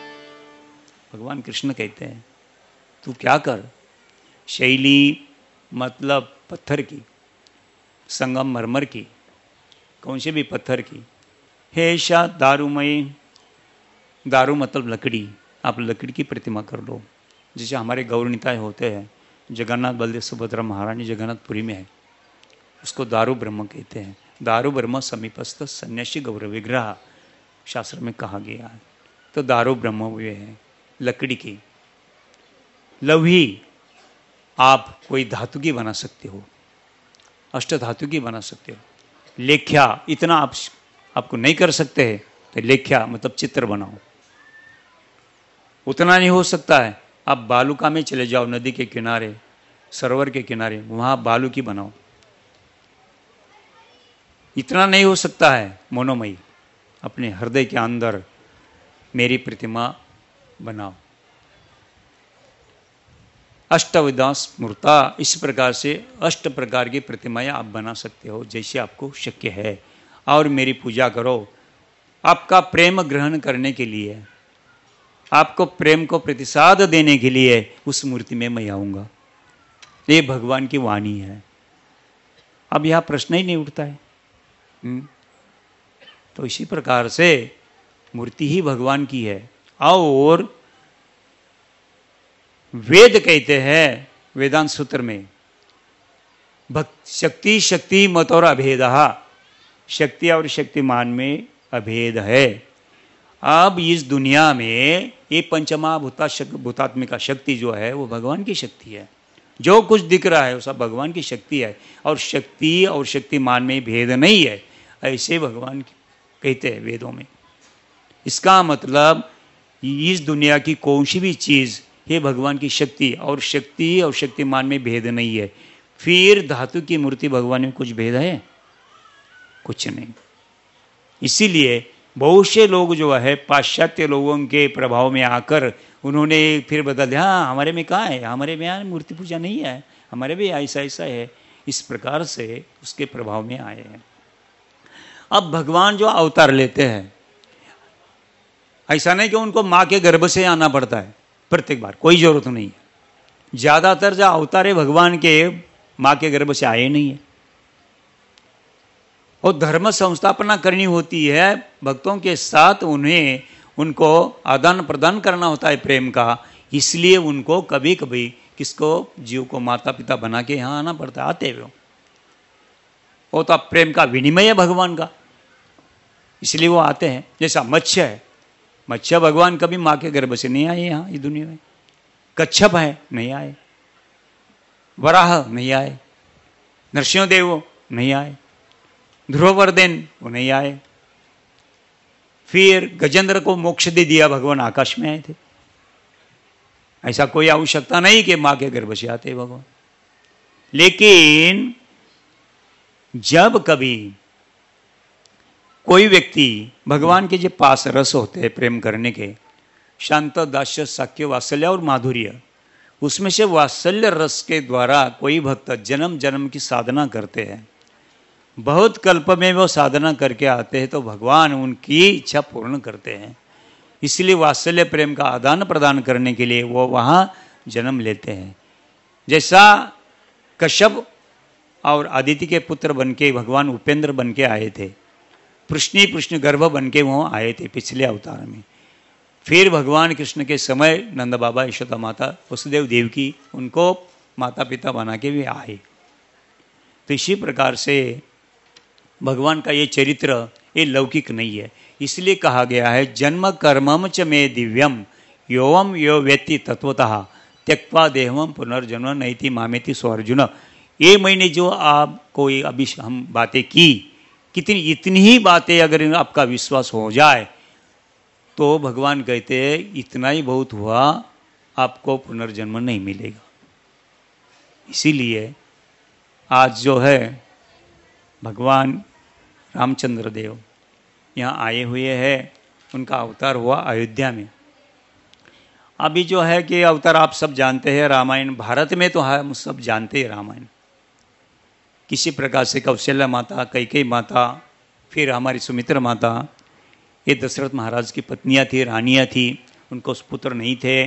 भगवान कृष्ण कहते हैं तू क्या कर, शैली मतलब पत्थर की, संगम मरमर की, कौन से भी पत्थर की. हे शा दारुमयी, दारू मतलब लकड़ी, आप लकड़ी की प्रतिमा कर लो. जैसे हमारे गौरनिताय होते हैं, जगन्नाथ बलदेव सुभद्रा महारानी जगन्नाथपुरी में है, उसको दारू ब्रह्म कहते हैं. दारू ब्रह्म समीपस्थ सन्यासी गौर विग्रह शास्त्र में कहा गया है. तो दारू ब्रह्म हुए हैं लकड़ी की. लौही आप कोई धातु की बना सकते हो, अष्ट धातु की बना सकते हो. लेख्या इतना आपको नहीं कर सकते हैं तो लेख्या मतलब चित्र बनाओ. उतना नहीं हो सकता है, आप बालुका में चले जाओ, नदी के किनारे, सरोवर के किनारे, वहां बालू की बनाओ. इतना नहीं हो सकता है, मनोमयी अपने हृदय के अंदर मेरी प्रतिमा बनाओ. अष्टविधा स्मृता, इस प्रकार से 8 प्रकार की प्रतिमाएं आप बना सकते हो जैसे आपको शक्य है, और मेरी पूजा करो. आपका प्रेम ग्रहण करने के लिए, आपको प्रेम को प्रतिसाद देने के लिए उस मूर्ति में मैं आऊंगा. ये भगवान की वाणी है. अब यह प्रश्न ही नहीं उठता है. तो इसी प्रकार से मूर्ति ही भगवान की है। और वेद कहते हैं वेदांत सूत्र में शक्ति शक्ति मत और अभेद, शक्ति और शक्तिमान में अभेद है। अब इस दुनिया में ये भूतात्मिका शक्ति जो है वो भगवान की शक्ति है। जो कुछ दिख रहा है वो सब भगवान की शक्ति है, और शक्ति और शक्तिमान में भेद नहीं है, ऐसे भगवान कहते हैं वेदों में। इसका मतलब इस दुनिया की कौन सी भी चीज ये भगवान की शक्ति और शक्तिमान में भेद नहीं है। फिर धातु की मूर्ति भगवान में कुछ भेद है? कुछ नहीं। इसीलिए बहुत से लोग जो है पाश्चात्य लोगों के प्रभाव में आकर उन्होंने फिर बदल दिया, हाँ हमारे में कहाँ है, हमारे में यहाँ मूर्ति पूजा नहीं है, हमारे भी ऐसा ऐसा है। इस प्रकार से उसके प्रभाव में आए हैं। अब भगवान जो अवतार लेते हैं, ऐसा नहीं कि उनको माँ के गर्भ से आना पड़ता है प्रत्येक बार, कोई जरूरत नहीं है। ज्यादातर जो अवतार है भगवान के माँ के गर्भ से आए नहीं है। और धर्म संस्थापना करनी होती है भक्तों के साथ, उनको आदान प्रदान करना होता है प्रेम का। इसलिए उनको कभी कभी किसको, जीव को माता पिता बना के यहाँ आना पड़ता है। आते हुए वो तो प्रेम का विनिमय है भगवान का, इसलिए वो आते हैं। जैसा मत्स्य है, मत्स्य भगवान कभी माँ के गर्भ से नहीं आए यहाँ इस दुनिया में। कच्छप है, नहीं आए। वराह नहीं आए। नरसिंहदेव नहीं आए। ध्रुववर्धन वो नहीं आए। फिर गजेंद्र को मोक्ष दे दिया भगवान, आकाश में आए थे। ऐसा कोई आवश्यकता नहीं कि मां के गर्भ से आते भगवान। लेकिन जब कभी कोई व्यक्ति भगवान के जो पास रस होते हैं प्रेम करने के, शांत, दास्य, साक्य, वात्सल्य और माधुर्य, उसमें से वात्सल्य रस के द्वारा कोई भक्त जन्म जन्म की साधना करते हैं, बहुत कल्प में वो साधना करके आते हैं, तो भगवान उनकी इच्छा पूर्ण करते हैं। इसलिए वात्सल्य प्रेम का आदान प्रदान करने के लिए वो वहाँ जन्म लेते हैं। जैसा कश्यप और आदित्य के पुत्र बनके भगवान उपेंद्र बनके आए थे, कृष्ण गर्भ बनके वहाँ आए थे पिछले अवतार में। फिर भगवान कृष्ण के समय नंद बाबा, यशोदा माता, वसुदेव देवकी उनको माता पिता बना के भी आए। तो इसी प्रकार से भगवान का ये चरित्र ये लौकिक नहीं है। इसलिए कहा गया है जन्म कर्मम च मे दिव्यम योवम यो व्यक्ति तत्वतः त्यक्वा देहम पुनर्जन्म नैति मामेति स्वर्जुन। ये मैंने जो आपको अभी हम बातें की, कितनी इतनी ही बातें अगर आपका विश्वास हो जाए तो भगवान कहते हैं इतना ही बहुत हुआ, आपको पुनर्जन्म नहीं मिलेगा। इसीलिए आज जो है भगवान रामचंद्र देव यहाँ आए हुए हैं, उनका अवतार हुआ अयोध्या में। अभी जो है कि अवतार आप सब जानते हैं, रामायण भारत में तो हम सब जानते हैं रामायण। किसी प्रकार से कौशल्या माता, कैकेयी माता, फिर हमारी सुमित्रा माता, ये दशरथ महाराज की पत्नियां थी, रानियां थी, उनको पुत्र नहीं थे।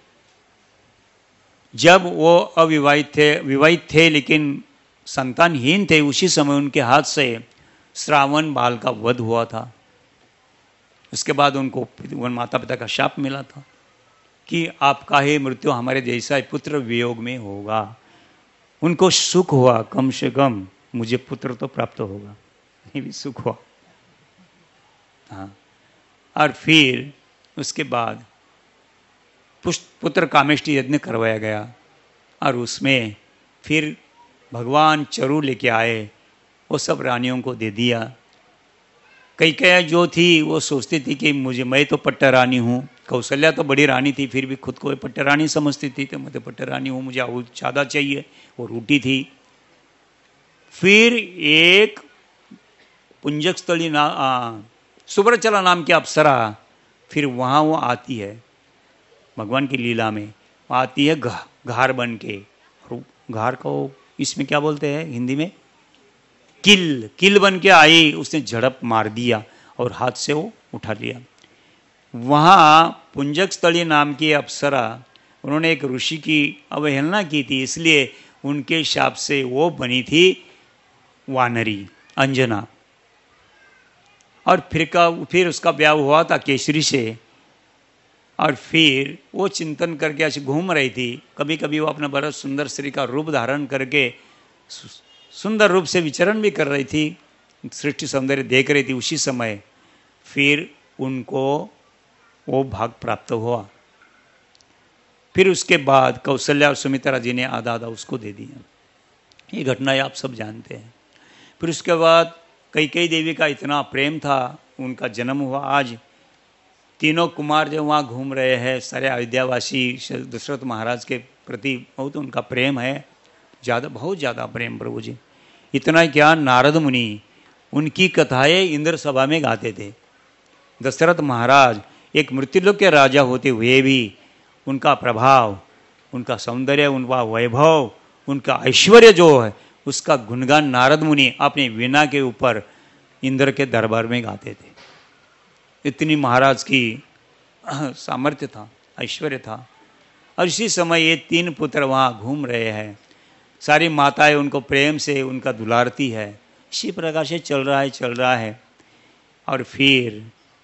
जब वो विवाहित थे लेकिन संतानहीन थे, उसी समय उनके हाथ से श्रावण बाल का वध हुआ था। उसके बाद उनको माता पिता का शाप मिला था कि आपका ही मृत्यु हमारे जैसा पुत्र वियोग में होगा। उनको सुख हुआ, कम से कम मुझे पुत्र तो प्राप्त होगा, ये भी सुख हुआ। हाँ, और फिर उसके बाद पुत्र कामेष्टि यज्ञ करवाया गया, और उसमें फिर भगवान चरु लेके आए, वो सब रानियों को दे दिया। कैकेयी जो थी वो सोचती थी कि मैं तो पट्टा रानी हूँ। कौशल्या तो बड़ी रानी थी, फिर भी खुद को पट्टा रानी समझती थी, तो मैं तो पट्टा रानी हूँ, मुझे और ज़्यादा चाहिए, वो रूठी थी। फिर एक पुंजकस्थली सुब्रचला नाम की अप्सरा, फिर वहाँ वो आती है भगवान की लीला में, आती है घार बन के। घार को इसमें क्या बोलते हैं हिंदी में? किल बन के आई। उसने झड़प मार दिया और हाथ से वो उठा लिया। वहाँ पुंजकस्थली नाम की अप्सरा, उन्होंने एक ऋषि की अवहेलना की थी, इसलिए उनके शाप से वो बनी थी वानरी अंजना। और फिर उसका ब्याह हुआ था केसरी से। और फिर वो चिंतन करके ऐसे घूम रही थी। कभी कभी वो अपना बड़ा सुंदर स्त्री का रूप धारण करके सुंदर रूप से विचरण भी कर रही थी, सृष्टि सौंदर्य देख रही थी। उसी समय फिर उनको वो भाग प्राप्त हुआ। फिर उसके बाद कौशल्या और सुमित्रा जी ने आधा आधा उसको दे दिया। ये घटनाएं आप सब जानते हैं। फिर उसके बाद कैकेयी देवी का इतना प्रेम था, उनका जन्म हुआ। आज तीनों कुमार जो वहाँ घूम रहे हैं, सारे अयोध्यावासी दशरथ महाराज के प्रति बहुत उनका प्रेम है, ज़्यादा, बहुत ज़्यादा प्रेम प्रभु जी। इतना क्या, नारद मुनि उनकी कथाएं इंद्र सभा में गाते थे। दशरथ महाराज एक मृत्युलोक के राजा होते हुए भी उनका प्रभाव, उनका सौंदर्य, उनका वैभव, उनका ऐश्वर्य जो है, उसका गुणगान नारद मुनि अपने वीणा के ऊपर इंद्र के दरबार में गाते थे। इतनी महाराज की सामर्थ्य था, ऐश्वर्य था। और इसी समय ये तीन पुत्र वहाँ घूम रहे हैं, सारी माताएं उनको प्रेम से उनका दुलारती है। इसी प्रकार से चल रहा है। और फिर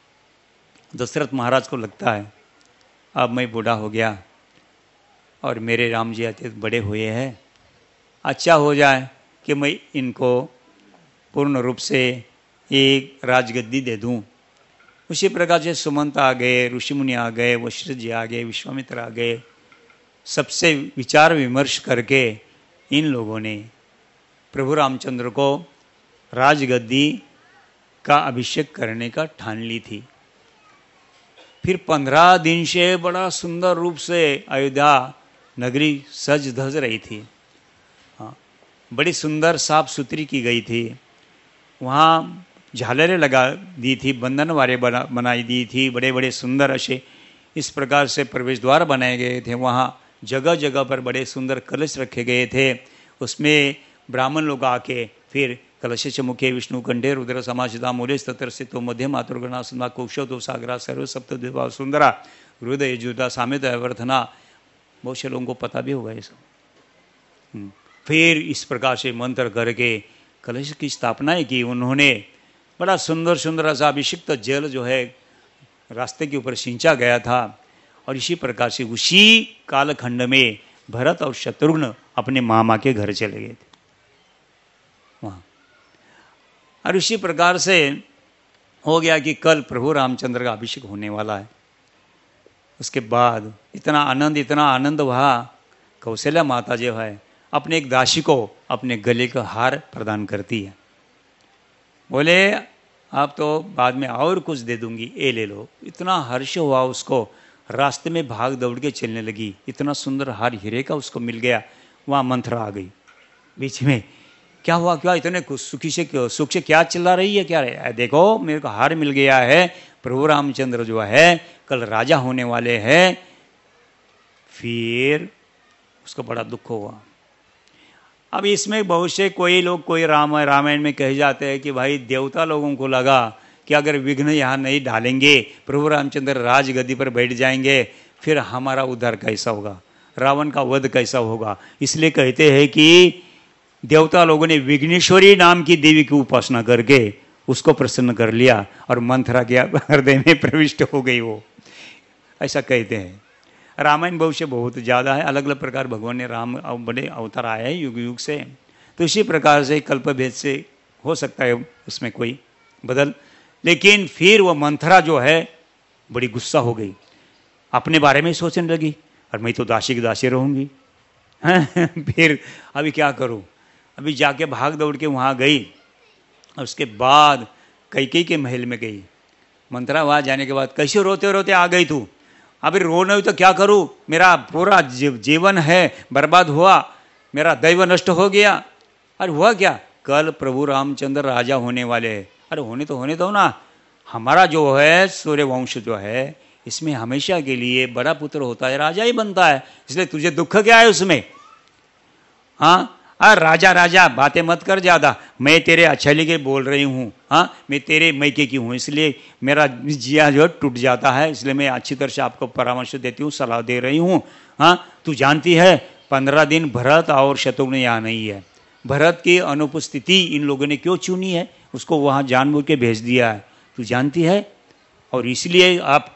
दशरथ महाराज को लगता है अब मैं बूढ़ा हो गया और मेरे राम जी अत्यंत बड़े हुए हैं, अच्छा हो जाए कि मैं इनको पूर्ण रूप से एक राजगद्दी दे दूं। उसी प्रकार से सुमंत आ गए, ऋषिमुनि आ गए, वशिष्ठ जी आ गए, विश्वामित्र आ गए। सबसे विचार विमर्श करके इन लोगों ने प्रभु रामचंद्र को राजगद्दी का अभिषेक करने का ठान ली थी। फिर 15 दिन से बड़ा सुंदर रूप से अयोध्या नगरी सज धज रही थी। हाँ, बड़ी सुंदर साफ सुथरी की गई थी। वहाँ झालरें लगा दी थी, बंधनवारे बनाई दी थी, बड़े बड़े सुंदर ऐसे इस प्रकार से प्रवेश द्वार बनाए गए थे। वहाँ जगह जगह पर बड़े सुंदर कलश रखे गए थे। उसमें ब्राह्मण लोग आके फिर कलश मुखे विष्णु कंठे रुद्र समाशिता मूले तत्र स्थितो मध्य मातृगणा सुंदरा कुक्षो सागरा सर्व सप्त देवा सुंदरा हृदय जुदा सामित अवर्धना। बहुत से लोगों को पता भी होगा ये सब। फिर इस प्रकार से मंत्र करके कलश की स्थापना की उन्होंने। बड़ा सुंदर सुंदर सा अभिषिक्त जल जो है रास्ते के ऊपर सिंचा गया था। और इसी प्रकार से उसी कालखंड में भरत और शत्रुघ्न अपने मामा के घर चले गए थे वहाँ। और इसी प्रकार से हो गया कि कल प्रभु रामचंद्र का अभिषेक होने वाला है। उसके बाद इतना आनंद वहाँ कौशल्या माता जो है अपने एक दासी को अपने गले का हार प्रदान करती है। बोले आप तो बाद में और कुछ दे दूंगी, ये ले लो। इतना हर्ष हुआ उसको, रास्ते में भाग दौड़ के चलने लगी। इतना सुंदर हार हीरे का उसको मिल गया। वहाँ मंथरा आ गई बीच में। क्या हुआ, क्या इतने सुख से क्या चिल्ला रही है, क्या रहे? देखो मेरे को हार मिल गया है, प्रभु रामचंद्र जो है कल राजा होने वाले हैं। फिर उसको बड़ा दुख हुआ। अब इसमें बहुत से कोई लोग कोई रामायण में कहे जाते हैं कि भाई देवता लोगों को लगा कि अगर विघ्न यहाँ नहीं डालेंगे, प्रभु रामचंद्र राजगद्दी पर बैठ जाएंगे, फिर हमारा उद्धार कैसा होगा, रावण का वध कैसा होगा। इसलिए कहते हैं कि देवता लोगों ने विघ्नेश्वरी नाम की देवी की उपासना करके उसको प्रसन्न कर लिया और मंथरा के हृदय में प्रविष्ट हो गई वो, ऐसा कहते हैं। रामायण भविष्य बहुत ज़्यादा है, अलग अलग प्रकार भगवान ने राम बड़े अवतार आए हैं युग युग से। तो इसी प्रकार से कल्प भेद से हो सकता है उसमें कोई बदल। लेकिन फिर वो मंथरा जो है बड़ी गुस्सा हो गई, अपने बारे में सोचने लगी, और मैं तो दासी की दासी रहूँगी। फिर अभी क्या करूँ, अभी जाके भाग दौड़ के वहाँ गई। और उसके बाद कैकेयी के महल में गई। मंथरा वहाँ जाने के बाद, कैसे रोते रोते आ गई तू? अभी रोना हुई तो क्या करूँ, मेरा पूरा जीवन है बर्बाद हुआ, मेरा दैव नष्ट हो गया। अरे हुआ क्या, कल प्रभु रामचंद्र राजा होने वाले हैं। अरे होने दो ना, हमारा जो है सूर्यवंश जो है इसमें हमेशा के लिए बड़ा पुत्र होता है, राजा ही बनता है, इसलिए तुझे दुख क्या है उसमें? हाँ, राजा राजा बातें मत कर ज़्यादा, मैं तेरे अच्छे लिए बोल रही हूँ। हाँ, मैं तेरे मैके की हूँ, इसलिए मेरा जिया जो टूट जाता है, इसलिए मैं अच्छी तरह से आपको परामर्श देती हूँ, सलाह दे रही हूँ। हाँ, तू जानती है 15 दिन भरत और शत्रुघ्न यहाँ नहीं है। भरत की अनुपस्थिति इन लोगों ने क्यों चुनी है, उसको वहाँ जानबूझ के भेज दिया है। तू जानती है, और इसलिए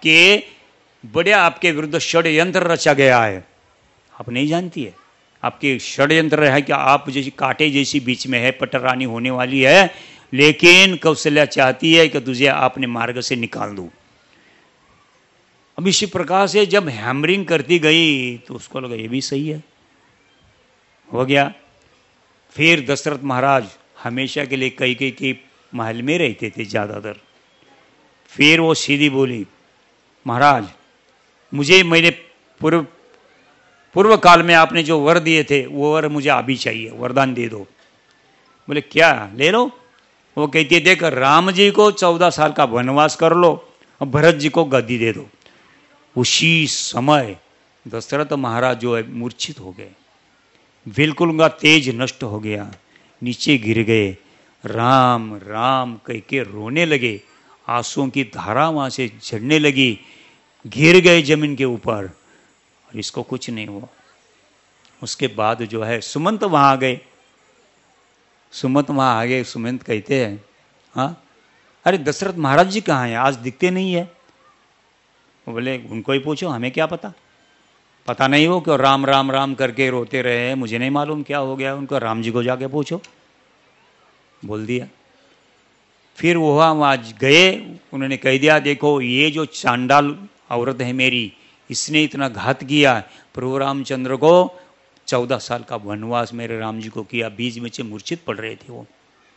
आपके विरुद्ध षड्यंत्र रचा गया है। आप नहीं जानती है, आपके षड्यंत्र है कि आप जैसी कांटे जैसी बीच में है, पटरानी होने वाली है, लेकिन कौशल्या चाहती है कि तुझे अपने मार्ग से निकाल दूं। अब इसी प्रकार से जब हैमरिंग करती गई तो उसको लगा ये भी सही है, हो गया। फिर दशरथ महाराज हमेशा के लिए कैकेयी के महल में रहते थे ज्यादातर। फिर वो सीधी बोली, महाराज मुझे मेरे पूर्व काल में आपने जो वर दिए थे वो वर मुझे अभी चाहिए, वरदान दे दो। बोले क्या, ले लो। वो कहती है देख, राम जी को 14 साल का वनवास कर लो और भरत जी को गद्दी दे दो। उसी समय दशरथ महाराज जो है मूर्छित हो गए, बिल्कुल उनका तेज नष्ट हो गया, नीचे गिर गए, राम राम कह के रोने लगे, आंसुओं की धारा वहां से झड़ने लगी, गिर गए जमीन के ऊपर, और इसको कुछ नहीं हुआ। उसके बाद जो है सुमंत वहां आ गए। सुमंत वहां आ गए, सुमंत कहते हैं हाँ अरे दशरथ महाराज जी कहाँ हैं, आज दिखते नहीं है। बोले उनको ही पूछो, हमें क्या पता, पता नहीं हो क्यों राम राम राम करके रोते रहे, मुझे नहीं मालूम क्या हो गया उनको, राम जी को जाके पूछो, बोल दिया। फिर वो वहां गए, उन्होंने कह दिया देखो ये जो चांडाल औरत है मेरी, इसने इतना घात किया, प्रभु रामचंद्र को 14 साल का वनवास मेरे राम जी को किया। बीच में से मूर्छित पड़ रहे थे वो।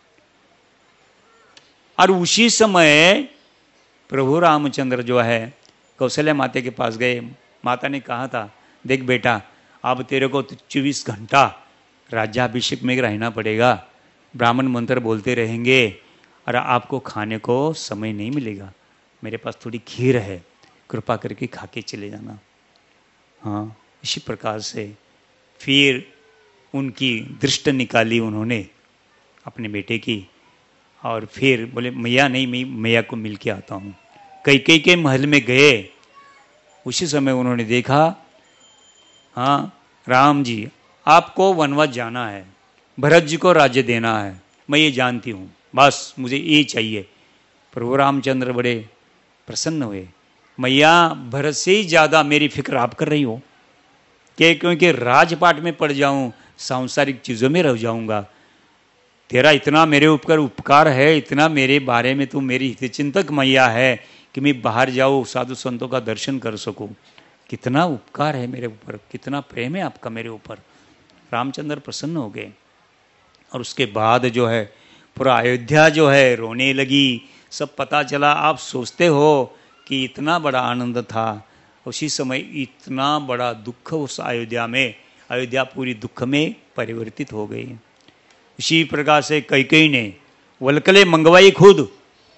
और उसी समय प्रभु रामचंद्र जो है कौशल्या माता के पास गए। माता ने कहा था देख बेटा, अब तेरे को 24 घंटा राज्याभिषेक में रहना पड़ेगा, ब्राह्मण मंत्र बोलते रहेंगे और आपको खाने को समय नहीं मिलेगा, मेरे पास थोड़ी खीर है, कृपा करके खा के चले जाना। हाँ, इसी प्रकार से फिर उनकी दृष्टि निकाली उन्होंने अपने बेटे की, और फिर बोले मैया नहीं, मैं मैया को मिल के आता हूँ। कैकेयी के महल में गए, उसी समय उन्होंने देखा हाँ राम जी आपको वनवास जाना है, भरत जी को राज्य देना है, मैं ये जानती हूँ, बस मुझे ये चाहिए। प्रभु रामचंद्र बड़े प्रसन्न हुए, मैया भरत से ही ज़्यादा मेरी फिक्र आप कर रही हो, क्योंकि राजपाट में पड़ जाऊं, सांसारिक चीज़ों में रह जाऊंगा, तेरा इतना मेरे ऊपर उपकार है, इतना मेरे बारे में तू मेरी हितचिंतक मैया है कि मैं बाहर जाऊँ साधु संतों का दर्शन कर सकूं, कितना उपकार है मेरे ऊपर, कितना प्रेम है आपका मेरे ऊपर। रामचंद्र प्रसन्न हो गए। और उसके बाद जो है पूरा अयोध्या जो है रोने लगी, सब पता चला। आप सोचते हो कि इतना बड़ा आनंद था, उसी समय इतना बड़ा दुख उस अयोध्या में, अयोध्या पूरी दुख में परिवर्तित हो गई। इसी प्रकार से कैकेयी ने वलकले मंगवाई खुद,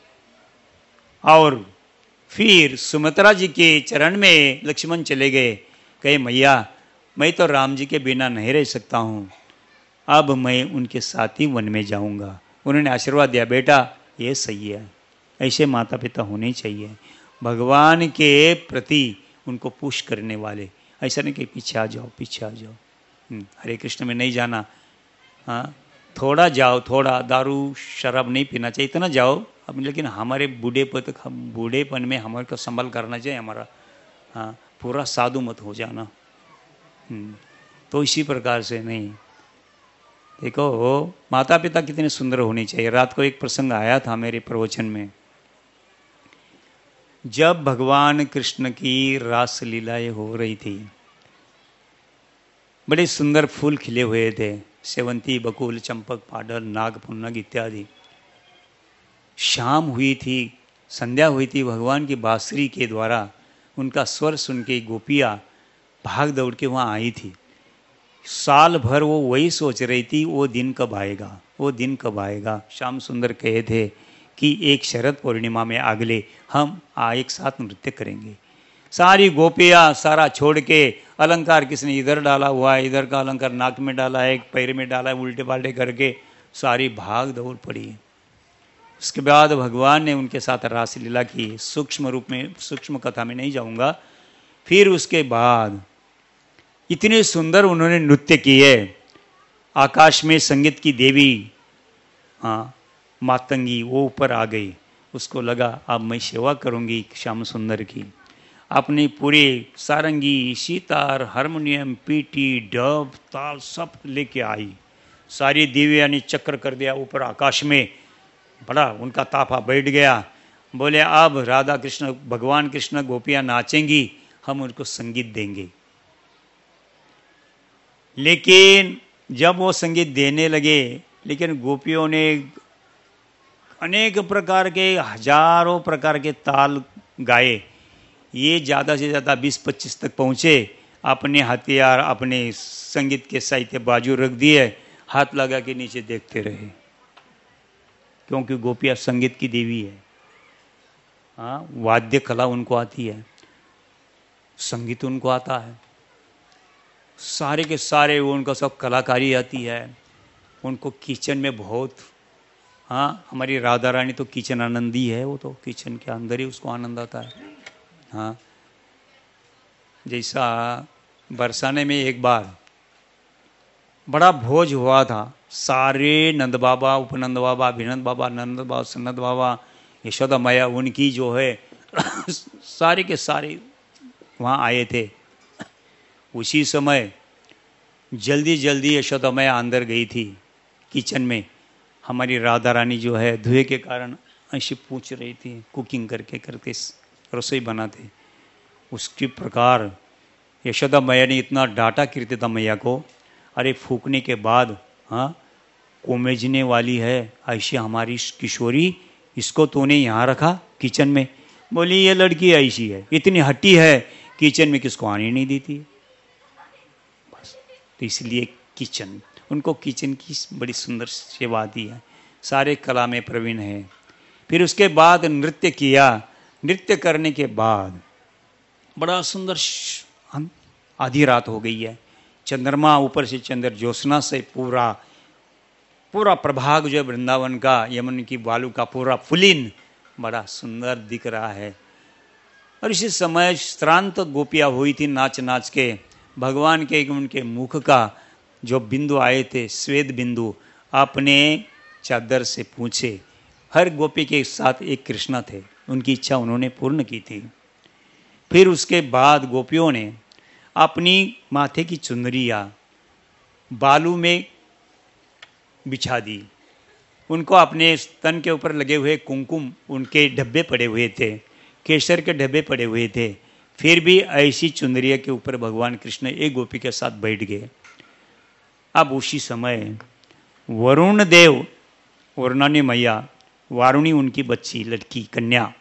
और फिर सुमित्रा जी के चरण में लक्ष्मण चले गए, कहे मैया मैं तो राम जी के बिना नहीं रह सकता हूँ, अब मैं उनके साथ ही वन में जाऊँगा। उन्होंने आशीर्वाद दिया, बेटा ये सही है, ऐसे माता पिता होने चाहिए, भगवान के प्रति उनको पुश करने वाले, ऐसा नहीं कि पीछे आ जाओ पीछे आ जाओ, हरे कृष्ण में नहीं जाना, हाँ थोड़ा जाओ, थोड़ा दारू शराब नहीं पीना चाहिए, इतना जाओ अब, लेकिन हमारे बूढ़ेपन में हमारे को संभल करना चाहिए हमारा, हाँ पूरा साधु मत हो जाना। तो इसी प्रकार से नहीं, देखो माता पिता कितने सुंदर होने चाहिए। रात को एक प्रसंग आया था मेरे प्रवचन में, जब भगवान कृष्ण की रास लीलाएं हो रही थी, बड़े सुंदर फूल खिले हुए थे, सेवंती, बकुल, चंपक, पाडल, नाग, पुन्नग इत्यादि। शाम हुई थी, संध्या हुई थी, भगवान की बांसुरी के द्वारा उनका स्वर सुन के गोपियाँ भाग दौड़ के वहाँ आई थी। साल भर वो वही सोच रही थी, वो दिन कब आएगा, वो दिन कब आएगा। श्याम सुंदर कहे थे कि एक शरद पूर्णिमा में अगले हम एक साथ नृत्य करेंगे। सारी गोपियाँ सारा छोड़ के, अलंकार किसने इधर डाला हुआ है, इधर का अलंकार नाक में डाला है, एक पैर में डाला है, उल्टे पाल्टे करके सारी भाग दौड़ पड़ी। उसके बाद भगवान ने उनके साथ रासलीला की, सूक्ष्म रूप में, सूक्ष्म कथा में नहीं जाऊंगा। फिर उसके बाद इतने सुंदर उन्होंने नृत्य किए। आकाश में संगीत की देवी मातंगी वो ऊपर आ गई, उसको लगा अब मैं सेवा करूंगी श्याम सुंदर की। अपने पूरे सारंगी, सितार, हारमोनियम, पीटी, डब, ताल सब लेके आई। सारी दिव्या ने चक्कर कर दिया ऊपर आकाश में, बड़ा उनका ताफा बैठ गया। बोले अब राधा कृष्ण, भगवान कृष्ण गोपियां नाचेंगी, हम उनको संगीत देंगे। लेकिन जब वो संगीत देने लगे, लेकिन गोपियों ने अनेक प्रकार के, हजारों प्रकार के ताल गाए। ये ज़्यादा से ज़्यादा 20-25 तक पहुँचे। अपने हथियार, अपने संगीत के साहित्य बाजू रख दिए, हाथ लगा के नीचे देखते रहे, क्योंकि गोपियाँ संगीत की देवी है। हाँ, वाद्य कला उनको आती है, संगीत उनको आता है, सारे के सारे वो उनका सब कलाकारी आती है उनको। किचन में बहुत, हाँ, हमारी राधा रानी तो किचन आनंदी है, वो तो किचन के अंदर ही उसको आनंद आता है। हाँ, जैसा बरसाने में एक बार बड़ा भोज हुआ था, सारे नंद बाबा, उपनंद बाबा, अभिनंद बाबा, नंद बाबा, सनद बाबा, यशोदा मैया, उनकी जो है सारे के सारे वहाँ आए थे। उसी समय जल्दी जल्दी यशोदा मैया अंदर गई थी किचन में। हमारी राधा रानी जो है धुएं के कारण ऐसे पूछ रही थी, कुकिंग करके रसोई बनाते। उसके प्रकार यशोदा मैया ने इतना डांटा कीर्तिदा मैया को, अरे फूकने के बाद, हाँ, कोमेजने वाली है ऐसी हमारी किशोरी, इसको तूने यहाँ रखा किचन में। बोली ये लड़की ऐसी है, इतनी हट्टी है, किचन में किसको आने नहीं देती है। बस तो इसलिए किचन, उनको किचन की बड़ी सुंदर सेवा दी है, सारे कला में प्रवीण है। फिर उसके बाद नृत्य किया। नृत्य करने के बाद बड़ा सुंदर आधी रात हो गई है, चंद्रमा ऊपर से, चंद्र ज्योत्सना से पूरा पूरा प्रभाग जो है वृंदावन का, यमुना की बालू का पूरा पुलिन बड़ा सुंदर दिख रहा है। और इसी समय श्रांत गोपियाँ हुई थी नाच नाच के। भगवान के उनके मुख का जो बिंदु आए थे, श्वेत बिंदु, अपने चादर से पूछे। हर गोपी के साथ एक कृष्ण थे, उनकी इच्छा उन्होंने पूर्ण की थी। फिर उसके बाद गोपियों ने अपनी माथे की चुनरिया बालू में बिछा दी। उनको अपने स्तन के ऊपर लगे हुए कुमकुम, उनके डब्बे पड़े हुए थे, केसर के डब्बे पड़े हुए थे। फिर भी ऐसी चुनरिया के ऊपर भगवान कृष्ण एक गोपी के साथ बैठ गए। अब उसी समय वरुण देव, वरुणानी मैया, वारुणी उनकी बच्ची, लड़की, कन्या।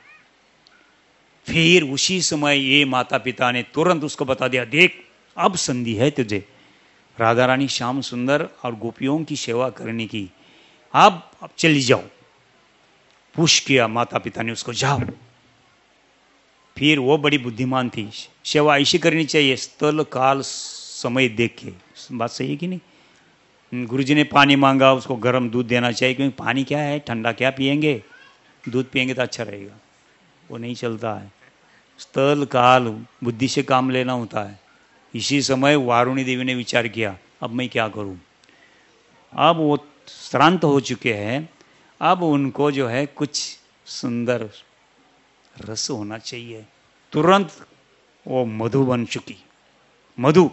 फिर उसी समय ये माता पिता ने तुरंत उसको बता दिया, देख अब संधि है तुझे राधा रानी श्याम सुंदर और गोपियों की सेवा करने की, अब चली जाओ। पुश किया माता पिता ने उसको, जाओ। फिर वो बड़ी बुद्धिमान थी, सेवा ऐसी करनी चाहिए स्थल काल समय देख के। बात सही है कि नहीं? गुरुजी ने पानी मांगा, उसको गर्म दूध देना चाहिए, क्योंकि पानी क्या है, ठंडा क्या पिएंगे, दूध पिएंगे तो अच्छा रहेगा, वो नहीं चलता है। स्थल काल बुद्धि से काम लेना होता है। इसी समय वारुणी देवी ने विचार किया, अब मैं क्या करूं। अब वो श्रांत हो चुके हैं, अब उनको जो है कुछ सुंदर रस होना चाहिए। तुरंत वो मधु बन चुकी, मधु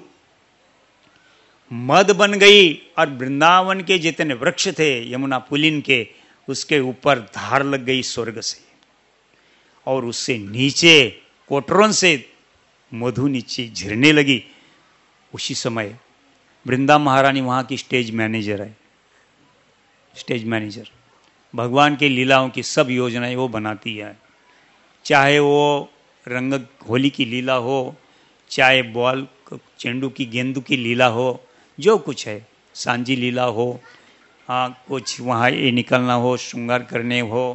मद बन गई। और वृंदावन के जितने वृक्ष थे यमुना पुलिन के, उसके ऊपर धार लग गई स्वर्ग से, और उससे नीचे कोटरों से मधु नीचे झरने लगी। उसी समय वृंदा महारानी वहाँ की स्टेज मैनेजर है, स्टेज मैनेजर, भगवान के लीलाओं की सब योजनाएं वो बनाती है। चाहे वो रंग होली की लीला हो, चाहे बॉल चेंडू की गेंदू की लीला हो, जो कुछ है, सांझी लीला हो, हाँ, कुछ वहाँ ये निकलना हो, श्रृंगार करने हो,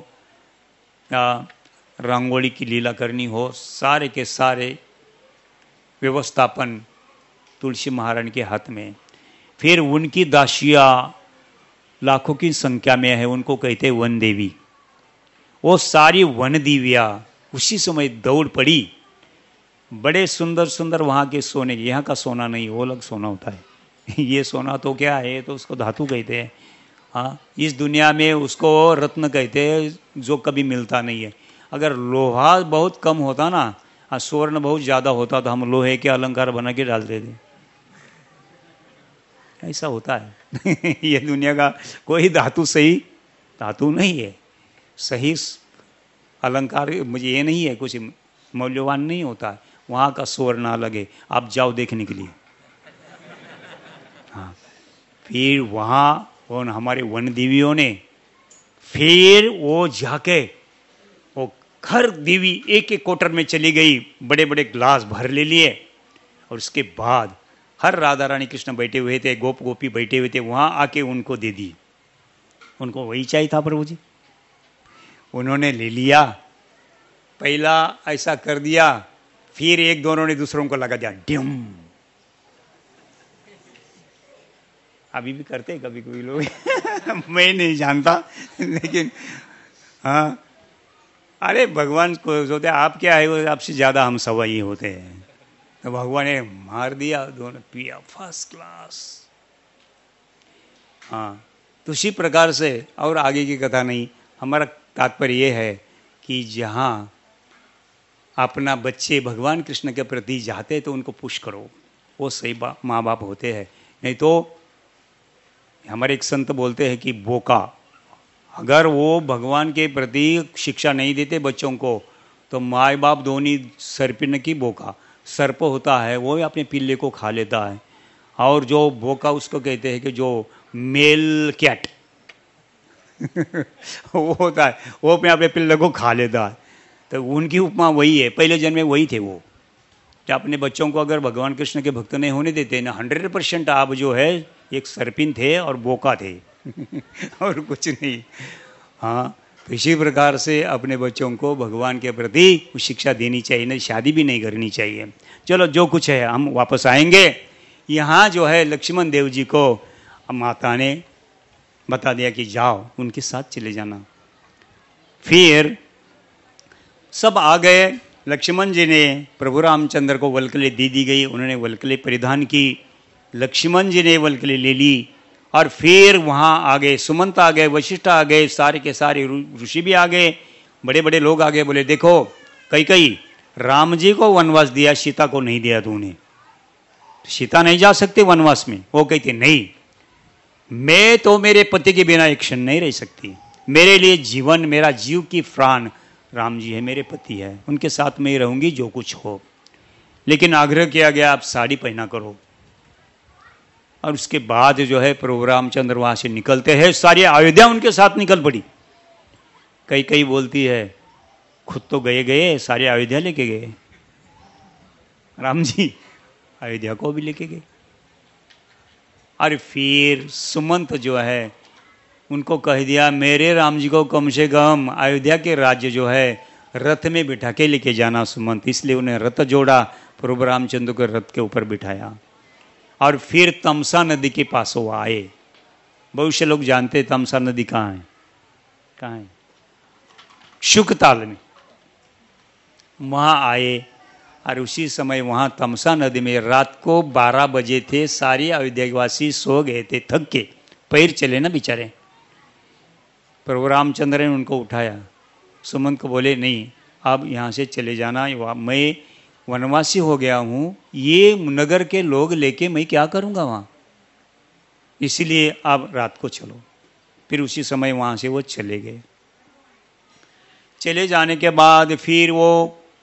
रंगोली की लीला करनी हो, सारे के सारे व्यवस्थापन तुलसी महारानी के हाथ में। फिर उनकी दासियाँ लाखों की संख्या में है, उनको कहते हैं वन देवी। वो सारी वन देवियाँ उसी समय दौड़ पड़ी। बड़े सुंदर सुंदर वहाँ के सोने, यहाँ का सोना नहीं, वो अलग सोना होता है ये सोना तो क्या है, तो उसको धातु कहते हैं। हाँ, इस दुनिया में उसको रत्न कहते हैं जो कभी मिलता नहीं है। अगर लोहा बहुत कम होता ना और स्वर्ण बहुत ज़्यादा होता तो हम लोहे के अलंकार बना के डाल देते। ऐसा होता है। ये दुनिया का कोई धातु सही धातु नहीं है, सही अलंकार मुझे ये नहीं है, कुछ मूल्यवान नहीं होता है। वहाँ का स्वर्ण अलग है, आप जाओ देखने के लिए। हाँ, फिर वहाँ और हमारे वन देवियों ने फिर वो जाके वो हर देवी एक एक क्वार्टर में चली गई, बड़े बड़े ग्लास भर ले लिए। और उसके बाद हर राधा रानी कृष्ण बैठे हुए थे, गोप गोपी बैठे हुए थे, वहाँ आके उनको दे दी। उनको वही चाहिए था प्रभु जी। उन्होंने ले लिया, पहला ऐसा कर दिया, फिर एक दोनों ने दूसरों को लगा दिया ड्यूम। अभी भी करते हैं कभी कभी लोग। मैं नहीं जानता, लेकिन हाँ, अरे भगवान को सोते आप क्या है, वो आपसे ज्यादा हम सवाई होते हैं। तो भगवान ने मार दिया, दोनों पिया फर्स्ट क्लास। हाँ, तो इसी प्रकार से और आगे की कथा नहीं। हमारा तात्पर्य ये है कि जहाँ अपना बच्चे भगवान कृष्ण के प्रति जाते तो उनको पुश करो, वो सही माँ बाप होते हैं। नहीं तो हमारे एक संत बोलते हैं कि बोका, अगर वो भगवान के प्रति शिक्षा नहीं देते बच्चों को तो माँ बाप दोनों सर्पिन की बोका। सर्प होता है वो अपने पिल्ले को खा लेता है, और जो बोका उसको कहते हैं कि जो मेल कैट वो होता है, वो अपने पिल्ले को खा लेता है। तो उनकी उपमा वही है, पहले जन्म में वही थे वो। कि अपने बच्चों को अगर भगवान कृष्ण के भक्त नहीं होने देते ना, 100% आप जो है एक सर्पिन थे और बोका थे। और कुछ नहीं। हाँ, तो इसी प्रकार से अपने बच्चों को भगवान के प्रति शिक्षा देनी चाहिए, नहीं शादी भी नहीं करनी चाहिए। चलो जो कुछ है हम वापस आएंगे। यहाँ जो है लक्ष्मण देव जी को माता ने बता दिया कि जाओ उनके साथ चले जाना। फिर सब आ गए। लक्ष्मण जी ने प्रभु रामचंद्र को वल्कले दे दी गई, उन्होंने वल्कले परिधान की, लक्ष्मण जी ने वल्कले ले ली। और फिर वहाँ आ गए सुमंत आ गए, वशिष्ठ आ गए, सारे के सारे ऋषि भी आ गए, बड़े बड़े लोग आ गए। बोले देखो कई राम जी को वनवास दिया, सीता को नहीं दिया तूने, सीता नहीं जा सकती वनवास में। वो कहती नहीं, मैं तो मेरे पति के बिना एक क्षण नहीं रह सकती, मेरे लिए जीवन, मेरा जीव की प्राण राम जी है, मेरे पति है, उनके साथ मैं रहूंगी जो कुछ हो। लेकिन आग्रह किया गया आप साड़ी पहना करो। और उसके बाद जो है प्रभु रामचंद्र वहां से निकलते हैं, सारी अयोध्या उनके साथ निकल पड़ी। कई बोलती है खुद तो गए सारे अयोध्या लेके गए, राम जी अयोध्या को भी लेके गए। और फिर सुमंत जो है उनको कह दिया मेरे राम जी को कम से कम अयोध्या के राज्य जो है रथ में बिठा के लेके जाना सुमंत। इसलिए उन्हें रथ जोड़ा, प्रभु रामचंद्र को रथ के ऊपर बिठाया। और फिर तमसा नदी के पास वो आए। बहुत से लोग जानते हैं तमसा नदी कहाँ है, कहाँ है? शुकताल में। वहाँ आए और उसी समय वहाँ तमसा नदी में रात को 12 बजे थे, सारे अयोध्यावासी सो गए थे, थक के पैर चले ना बेचारे। प्रभु रामचंद्र ने उनको उठाया, सुमंत को बोले नहीं अब यहाँ से चले जाना, मैं वनवासी हो गया हूँ, ये नगर के लोग लेके मैं क्या करूँगा वहाँ, इसीलिए आप रात को चलो। फिर उसी समय वहाँ से वो चले गए। चले जाने के बाद फिर वो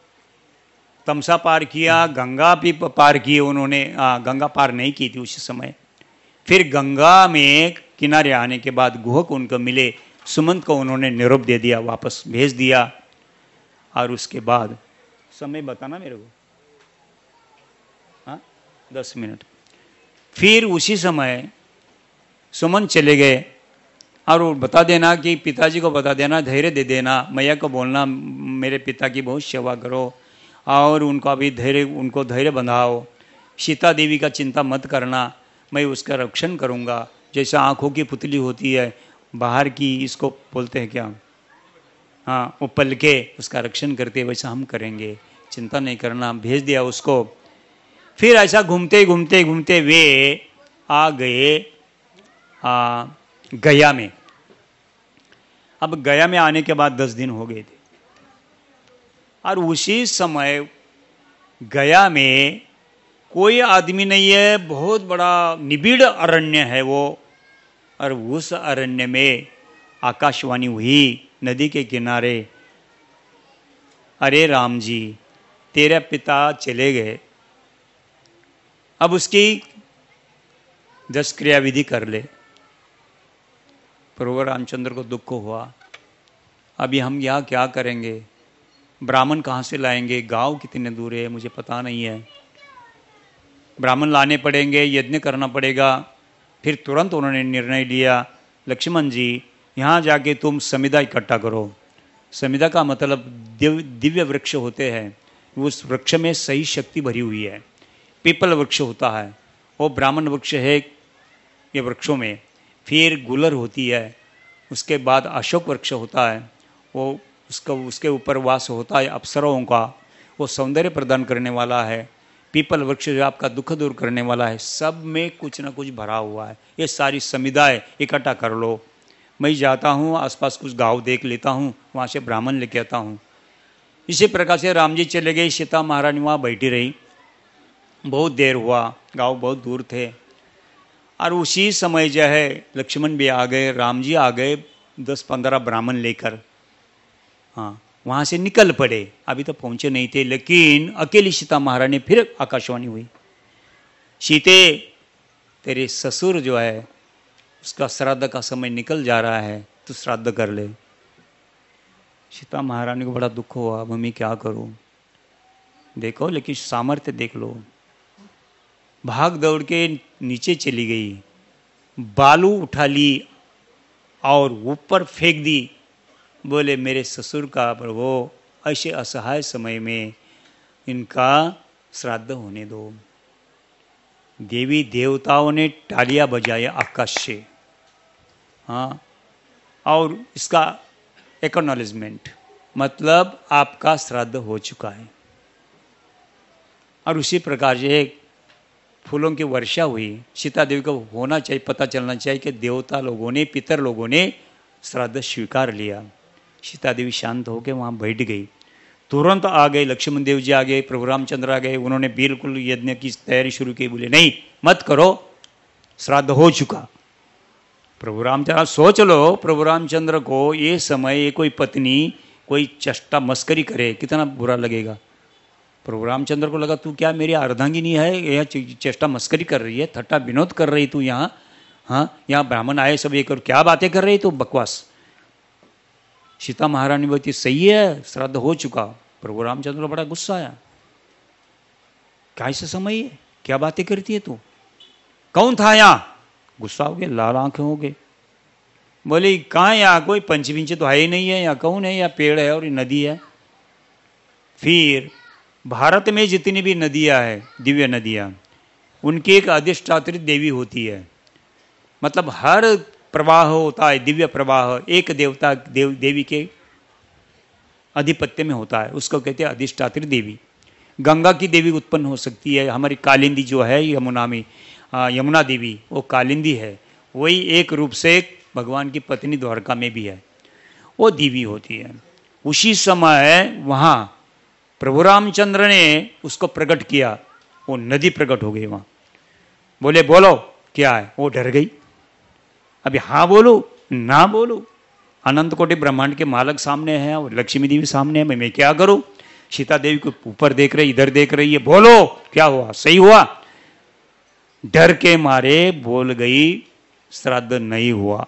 तमसा पार किया, गंगा भी पार किए उन्होंने, गंगा पार नहीं की थी उस समय। फिर गंगा में किनारे आने के बाद गुहक उनको मिले, सुमंत को उन्होंने निरुप दे दिया, वापस भेज दिया। और उसके बाद समय बताना मेरे को, हाँ 10 मिनट। फिर उसी समय सुमंत चले गए और वो बता देना कि पिताजी को बता देना, धैर्य दे देना, मैया को बोलना मेरे पिता की बहुत सेवा करो और उनको अभी उनको धैर्य बंधाओ, सीता देवी का चिंता मत करना, मैं उसका रक्षण करूँगा। जैसा आँखों की पुतली होती है बाहर की, इसको बोलते हैं क्या, हाँ वो पल के उसका रक्षण करते वैसा हम करेंगे, चिंता नहीं करना। भेज दिया उसको। फिर ऐसा घूमते घूमते घूमते वे आ गए गया में। अब गया में आने के बाद 10 दिन हो गए थे और उसी समय गया में कोई आदमी नहीं है, बहुत बड़ा निबिड़ अरण्य है वो, और उस अरण्य में आकाशवाणी हुई नदी के किनारे, अरे राम जी तेरे पिता चले गए, अब उसकी 10 क्रिया विधि कर ले। प्रभु रामचंद्र को दुख हुआ, अभी हम यहाँ क्या करेंगे, ब्राह्मण कहाँ से लाएंगे, गांव कितने दूर है मुझे पता नहीं है, ब्राह्मण लाने पड़ेंगे, यज्ञ करना पड़ेगा। फिर तुरंत उन्होंने निर्णय लिया, लक्ष्मण जी यहाँ जाके तुम समिधा इकट्ठा करो। समिधा का मतलब दिव्य वृक्ष होते हैं, उस वृक्ष में सही शक्ति भरी हुई है। पीपल वृक्ष होता है, वो ब्राह्मण वृक्ष है ये वृक्षों में। फिर गुलर होती है, उसके बाद अशोक वृक्ष होता है, वो उसके ऊपर वास होता है अप्सराओं का, वो सौंदर्य प्रदान करने वाला है। पीपल वृक्ष जो आपका दुख दूर करने वाला है। सब में कुछ ना कुछ भरा हुआ है। ये सारी समुदाय इकट्ठा कर लो। मैं जाता हूँ आसपास कुछ गांव देख लेता हूँ, वहाँ से ब्राह्मण लेके आता हूँ। इसी प्रकार से राम जी चले गए, सीता महारानी वहाँ बैठी रही। बहुत देर हुआ, गांव बहुत दूर थे, और उसी समय जो है लक्ष्मण भी आ गए, राम जी आ गए 10-15 ब्राह्मण लेकर। हाँ, वहाँ से निकल पड़े, अभी तो पहुँचे नहीं थे, लेकिन अकेली सीता महारानी फिर आकाशवाणी हुई, सीते तेरे ससुर जो है उसका श्राद्ध का समय निकल जा रहा है, तू श्राद्ध कर ले। सीता महारानी को बड़ा दुख हुआ, मम्मी क्या करूं, देखो लेकिन सामर्थ्य देख लो। भाग दौड़ के नीचे चली गई, बालू उठा ली और ऊपर फेंक दी। बोले मेरे ससुर का प्रभु ऐसे असहाय समय में इनका श्राद्ध होने दो। देवी देवताओं ने तालियां बजाया आकाश से, हाँ, और इसका एक्नॉलेजमेंट मतलब आपका श्राद्ध हो चुका है। और उसी प्रकार से फूलों की वर्षा हुई। सीता देवी को होना चाहिए, पता चलना चाहिए कि देवता लोगों ने, पितर लोगों ने श्राद्ध स्वीकार लिया। सीता देवी शांत होकर वहाँ बैठ गई। तुरंत आ गए लक्ष्मण देव जी, आ गए प्रभु रामचंद्र आ गए। उन्होंने बिल्कुल यज्ञ की तैयारी शुरू की। बोले नहीं मत करो, श्राद्ध हो चुका। प्रभु रामचंद्र सोच लो, प्रभु रामचंद्र को ये समय ये कोई पत्नी कोई चेष्टा मस्करी करे कितना बुरा लगेगा। प्रभु रामचंद्र को लगा तू क्या मेरी अर्धांगिनी है, यह चेष्टा मस्करी कर रही है, थट्टा विनोद कर रही तू यहाँ, हाँ यहाँ ब्राह्मण आए सब एक, क्या बातें कर रही तू, बकवास। सीता महारानी बोलती सही है, श्राद्ध हो चुका। प्रभु रामचंद्र को बड़ा गुस्सा आया, कैसे समय है, क्या बातें करती है तू, कौन था यहाँ। गुस्सा हो गया, लाल आंखें हो गए। बोले कहाँ यहाँ कोई पंचविंच तो है ही नहीं है, यहाँ कौन है, यहाँ पेड़ है और ये नदी है। फिर भारत में जितनी भी नदियाँ हैं, दिव्य नदियाँ, उनकी एक अधिष्ठात्री देवी होती है। मतलब हर प्रवाह होता है दिव्य प्रवाह, एक देवता देवी के आधिपत्य में होता है, उसको कहते हैं अधिष्ठात्री देवी। गंगा की देवी उत्पन्न हो सकती है, हमारी कालिंदी जो है यमुना में, यमुना देवी वो कालिंदी है, वही एक रूप से भगवान की पत्नी द्वारका में भी है, वो देवी होती है। उसी समय वहाँ प्रभु रामचंद्र ने उसको प्रकट किया, वो नदी प्रकट हो गई वहाँ। बोले बोलो क्या है, वो डर गई। अभी हाँ बोलो ना बोलो, अनंत कोटि ब्रह्मांड के मालक सामने है और लक्ष्मी देवी सामने है, मैं क्या करूं। सीता देवी को ऊपर देख रही, इधर देख रही है, बोलो क्या हुआ, सही हुआ। डर के मारे बोल गई श्राद्ध नहीं हुआ।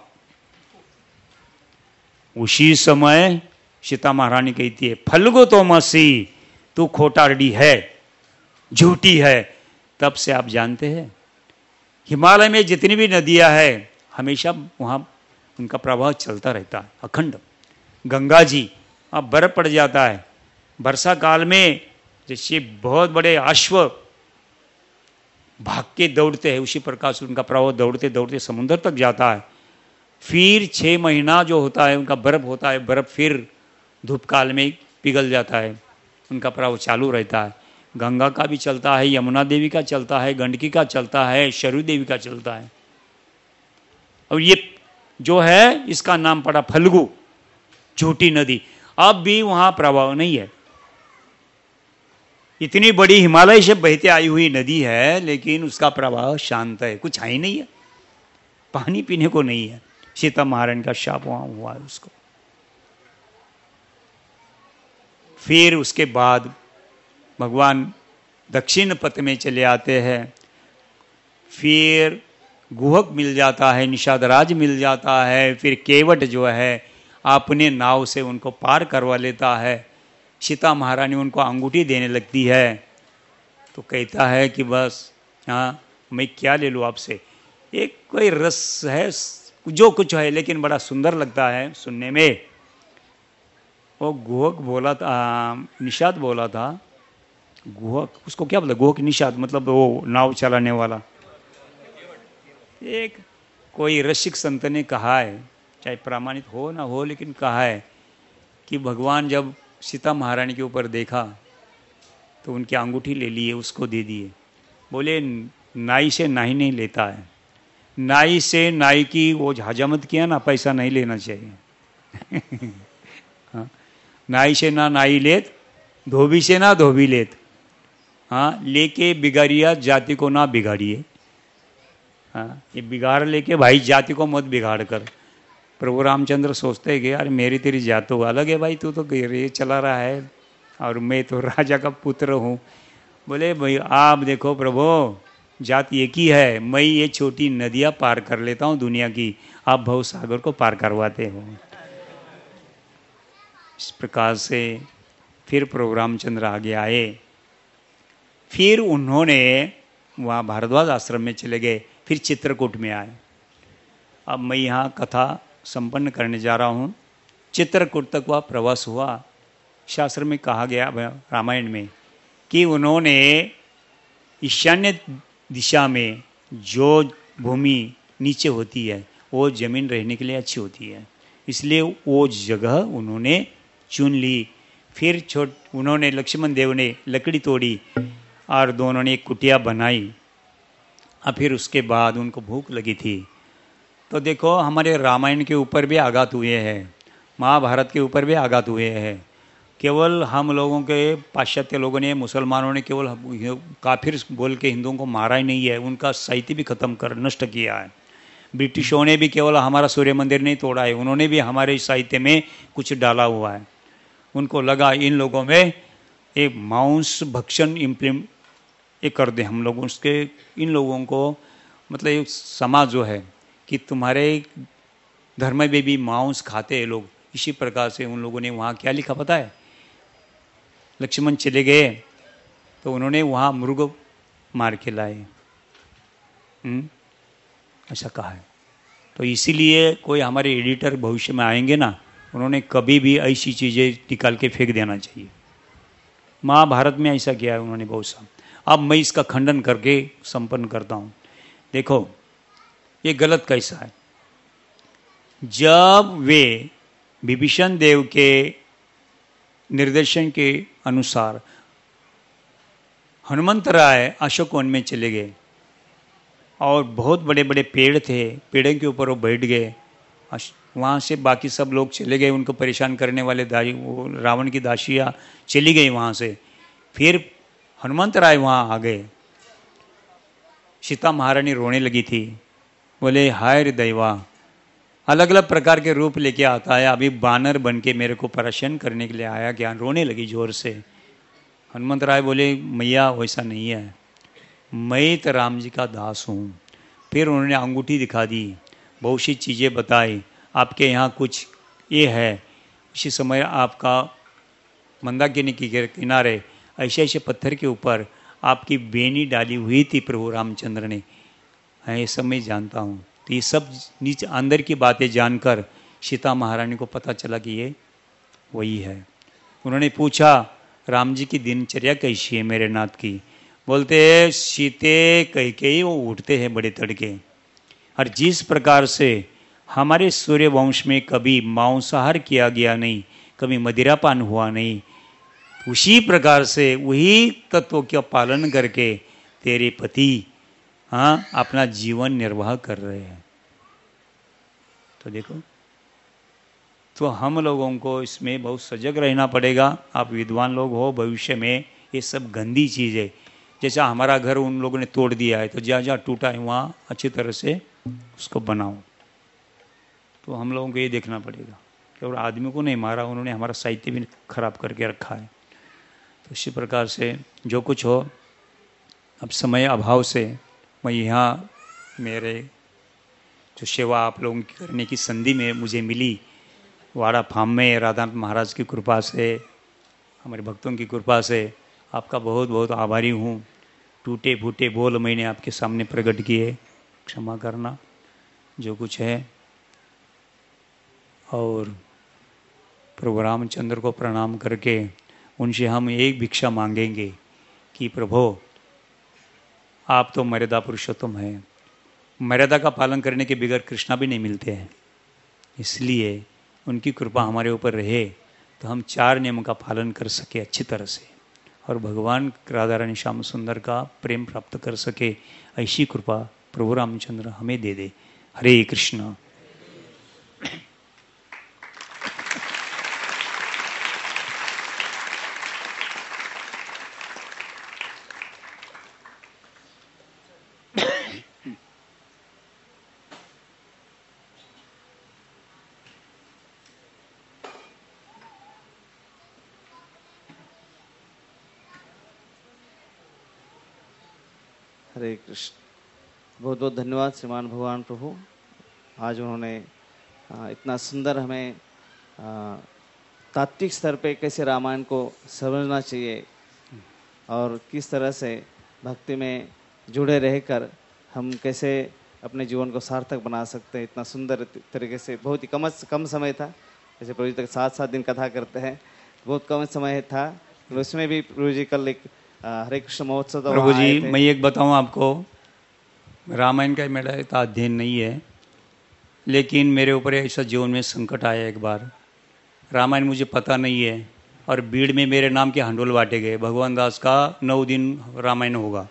उसी समय सीता महारानी कहती है फल्गु तो मसी, तू खोटारडी है, झूठी है। तब से आप जानते हैं हिमालय में जितनी भी नदियां हैं हमेशा वहाँ उनका प्रवाह चलता रहता है अखंड। गंगा जी अब बर्फ पड़ जाता है, वर्षा काल में जैसे बहुत बड़े अश्व भाग के दौड़ते हैं, उसी प्रकार से उनका प्रवाह दौड़ते दौड़ते समुद्र तक जाता है। फिर 6 महीना जो होता है उनका बर्फ होता है, बर्फ फिर धूप काल में पिघल जाता है, उनका प्रवाह चालू रहता है। गंगा का भी चलता है, यमुना देवी का चलता है, गंडकी का चलता है, शरयू देवी का चलता है। और ये जो है इसका नाम पड़ा फल्गु, छोटी नदी। अब भी वहां प्रभाव नहीं है। इतनी बड़ी हिमालय से बहते आई हुई नदी है, लेकिन उसका प्रभाव शांत है, कुछ है ही नहीं है, पानी पीने को नहीं है। सीता महारानी का शाप वहां हुआ है उसको। फिर उसके बाद भगवान दक्षिण पथ में चले आते हैं। फिर गुहक मिल जाता है, निषादराज मिल जाता है। फिर केवट जो है अपने नाव से उनको पार करवा लेता है। सीता महारानी उनको अंगूठी देने लगती है, तो कहता है कि बस हाँ, मैं क्या ले लूँ आपसे। एक कोई रस है जो कुछ है, लेकिन बड़ा सुंदर लगता है सुनने में। वो गुहक बोला था, निषाद बोला था। गुहक उसको क्या बोलता, गुहक निषाद मतलब वो नाव चलाने वाला। एक कोई रसिक संत ने कहा है, चाहे प्रमाणित हो ना हो, लेकिन कहा है कि भगवान जब सीता महारानी के ऊपर देखा तो उनकी अंगूठी ले लिए, उसको दे दिए। बोले नाई से नाई नहीं लेता है, नाई से नाई की वो हजामत किया ना, पैसा नहीं लेना चाहिए। हाँ, नाई से ना नाई लेत, धोबी से ना धोबी लेत। हाँ, लेके बिगाड़िया जाति को ना बिगाड़िए। हाँ, ये बिगाड़ लेके भाई जाति को मत बिगाड़ कर। प्रभु रामचंद्र सोचते हैं कि यार मेरी तेरी जात तो अलग है भाई, तू तो ये चला रहा है और मैं तो राजा का पुत्र हूँ। बोले भाई आप देखो प्रभु, जात एक ही है, मैं ये छोटी नदियाँ पार कर लेता हूँ दुनिया की, आप भव सागर को पार करवाते हो। इस प्रकार से फिर प्रभु रामचंद्र आगे आए। फिर उन्होंने वहाँ भारद्वाज आश्रम में चले गए, फिर चित्रकूट में आए। अब मैं यहाँ कथा संपन्न करने जा रहा हूँ। चित्रकूट तक वह प्रवास हुआ। शास्त्र में कहा गया रामायण में कि उन्होंने ईशान्य दिशा में जो भूमि नीचे होती है वो जमीन रहने के लिए अच्छी होती है, इसलिए वो जगह उन्होंने चुन ली। फिर उन्होंने लक्ष्मण देव ने लकड़ी तोड़ी और दोनों ने एक कुटिया बनाई। और फिर उसके बाद उनको भूख लगी थी, तो देखो हमारे रामायण के ऊपर भी आघात हुए हैं, महाभारत के ऊपर भी आघात हुए हैं। केवल हम लोगों के, पाश्चात्य लोगों ने, मुसलमानों ने केवल काफिर बोल के हिंदुओं को मारा ही नहीं है, उनका साहित्य भी खत्म कर नष्ट किया है। ब्रिटिशों ने भी केवल हमारा सूर्य मंदिर नहीं तोड़ा है, उन्होंने भी हमारे साहित्य में कुछ डाला हुआ है। उनको लगा इन लोगों में एक मांस भक्षण ये कर दे हम लोग उसके, इन लोगों को मतलब एक समाज जो है कि तुम्हारे धर्म में भी मांस खाते हैं लोग। इसी प्रकार से उन लोगों ने वहाँ क्या लिखा पता है, लक्ष्मण चले गए तो उन्होंने वहाँ मृग मार के लाए, ऐसा कहा है। तो इसीलिए कोई हमारे एडिटर भविष्य में आएंगे ना, उन्होंने कभी भी ऐसी चीज़ें निकाल के फेंक देना चाहिए। महाभारत में ऐसा किया है उन्होंने बहुत सा। अब मैं इसका खंडन करके संपन्न करता हूँ। देखो ये गलत कैसा है। जब वे विभीषण देव के निर्देशन के अनुसार हनुमंत राय अशोक वन में चले गए और बहुत बड़े बड़े पेड़ थे, पेड़ों के ऊपर वो बैठ गए। वहाँ से बाकी सब लोग चले गए, उनको परेशान करने वाले वो रावण की दासियाँ चली गई वहाँ से। फिर हनुमंत राय वहाँ आ गए। सीता महारानी रोने लगी थी, बोले हाय रे दैवा, अलग अलग प्रकार के रूप लेके आता है, अभी बानर बन के मेरे को परेशान करने के लिए आया क्या। रोने लगी जोर से। हनुमंत राय बोले मैया वैसा नहीं है, मैं तो राम जी का दास हूँ। फिर उन्होंने अंगूठी दिखा दी, बहुत सी चीज़ें बताई, आपके यहाँ कुछ ये है। उसी समय आपका मंदाकिनी के किनारे ऐसे ऐसे पत्थर के ऊपर आपकी बेनी डाली हुई थी प्रभु रामचंद्र ने, ये सब मैं जानता हूँ। तो ये सब नीचे अंदर की बातें जानकर सीता महारानी को पता चला कि ये वही है। उन्होंने पूछा राम जी की दिनचर्या कैसी है मेरे नाथ की। बोलते सीते कह के ही वो उठते हैं बड़े तड़के, और जिस प्रकार से हमारे सूर्य वंश में कभी मांसाहार किया गया नहीं, कभी मदिरापान हुआ नहीं, उसी प्रकार से वही तत्व का पालन करके तेरे पति अपना जीवन निर्वाह कर रहे हैं। तो देखो, तो हम लोगों को इसमें बहुत सजग रहना पड़ेगा। आप विद्वान लोग हो, भविष्य में ये सब गंदी चीज़ है। जैसा हमारा घर उन लोगों ने तोड़ दिया है, तो जहाँ जहाँ टूटा है वहाँ अच्छी तरह से उसको बनाओ। तो हम लोगों को ये देखना पड़ेगा कि और आदमी को नहीं मारा, उन्होंने हमारा साहित्य भी खराब करके रखा है। तो इसी प्रकार से जो कुछ हो, अब समय अभाव से मैं यहाँ मेरे जो सेवा आप लोगों की करने की संधि में मुझे मिली, वाड़ा फार्म में राधानाथ महाराज की कृपा से, हमारे भक्तों की कृपा से आपका बहुत बहुत आभारी हूँ। टूटे फूटे बोल मैंने आपके सामने प्रकट किए, क्षमा करना जो कुछ है। और प्रभु रामचंद्र को प्रणाम करके उनसे हम एक भिक्षा मांगेंगे कि प्रभु आप तो मर्यादा पुरुषोत्तम हैं, मर्यादा का पालन करने के बगैर कृष्णा भी नहीं मिलते हैं, इसलिए उनकी कृपा हमारे ऊपर रहे तो हम 4 नियम का पालन कर सके अच्छी तरह से, और भगवान राधा रानी श्याम सुंदर का प्रेम प्राप्त कर सके। ऐसी कृपा प्रभु रामचंद्र हमें दे दे। हरे कृष्ण। हरे कृष्ण। बहुत बहुत धन्यवाद श्रीमान भगवान प्रभु। आज उन्होंने इतना सुंदर हमें तात्विक स्तर पे कैसे रामायण को समझना चाहिए और किस तरह से भक्ति में जुड़े रहकर हम कैसे अपने जीवन को सार्थक बना सकते हैं, इतना सुंदर तरीके से। बहुत ही कम समय था, जैसे प्रभु जी तक 7-7 दिन कथा करते हैं, बहुत कम समय था, उसमें भी प्रभु जी कल एक हरे कृष्ण महोत्सव तो प्रभु जी मैं एक बताऊं आपको, रामायण का मेरा इतना अध्ययन नहीं है, लेकिन मेरे ऊपर ऐसा जीवन में संकट आया एक बार। रामायण मुझे पता नहीं है और भीड़ में मेरे नाम के हंडोल बांटे गए, भगवान दास का 9 दिन रामायण होगा।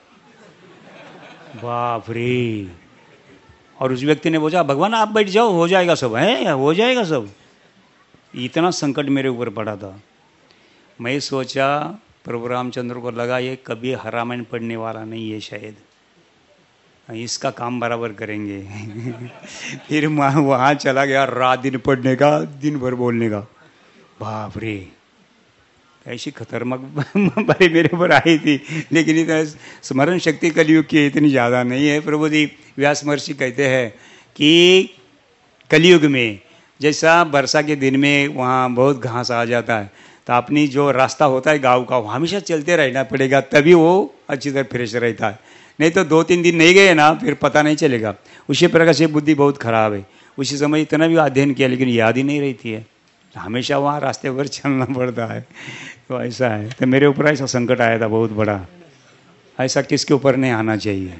बाप रे। और उस व्यक्ति ने बोला भगवान आप बैठ जाओ, हो जाएगा सब, है हो जाएगा सब। इतना संकट मेरे ऊपर पड़ा था। मैं सोचा प्रभु रामचंद्र को लगा ये कभी रामायण पढ़ने वाला नहीं है, शायद इसका काम बराबर करेंगे। फिर वहाँ चला गया, रात दिन पढ़ने का, दिन भर बोलने का। बाप रे, ऐसी खतरनाक बारी मेरे ऊपर आई थी। लेकिन इतना स्मरण शक्ति कलयुग की इतनी ज़्यादा नहीं है। प्रभु जी व्यास महर्षि कहते हैं कि कलयुग में जैसा वर्षा के दिन में वहाँ बहुत घास आ जाता है, तो अपनी जो रास्ता होता है गांव का, वो हमेशा चलते रहना पड़ेगा, तभी वो अच्छी तरह फ्रेश रहता है। नहीं तो 2-3 दिन नहीं गए ना, फिर पता नहीं चलेगा। उसी प्रकार से बुद्धि बहुत खराब है। उसी समय इतना भी अध्ययन किया लेकिन याद ही नहीं रहती है, हमेशा वहाँ रास्ते पर चलना पड़ता है। तो ऐसा है। तो मेरे ऊपर ऐसा संकट आया था बहुत बड़ा, ऐसा किसके ऊपर नहीं आना चाहिए।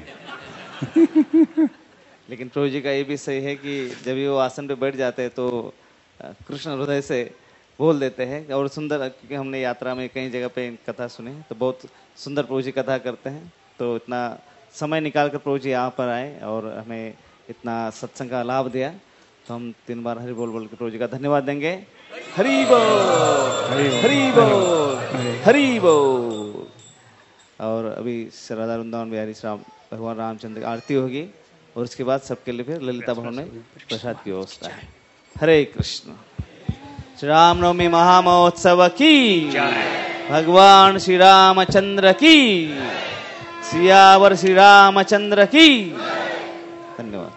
लेकिन प्रभु जी का ये भी सही है कि जब वो आसन पे बैठ जाते हैं तो कृष्ण हृदय से बोल देते हैं। और सुंदर, क्योंकि हमने यात्रा में कई जगह पे कथा सुनी तो बहुत सुंदर प्रभु जी कथा करते हैं। तो इतना समय निकाल कर प्रभु जी यहाँ पर आए और हमें इतना सत्संग का लाभ दिया, तो हम 3 बार हरि बोल बोल के प्रभु जी का धन्यवाद देंगे। हरि बोल, हरि बोल, हरि बोल। और अभी राधा वृंदावन बिहारी श्याम भगवान रामचंद्र की आरती होगी और उसके बाद सबके लिए फिर ललिता भवन में प्रसाद की व्यवस्था है। हरे कृष्ण। श्री रामनवमी महामहोत्सव की, भगवान श्री रामचंद्र की, सियावर श्री रामचंद्र की। धन्यवाद।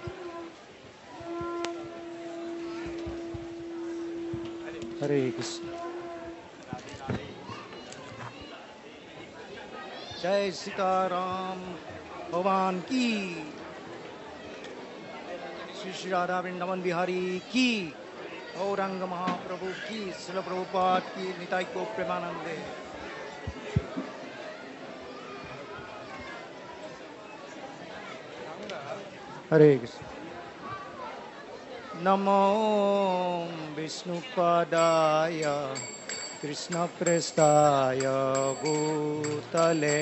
हरे कृष्ण। जय सीताराम भगवान की, श्री श्री राधा वृंदावन बिहारी की, गौरांग महाप्रभु की, श्रील प्रभुपाद की, निताई को प्रेमानंदे। हरे कृष्ण। नमो विष्णुपदाय कृष्णप्रेष्ठाय भूतले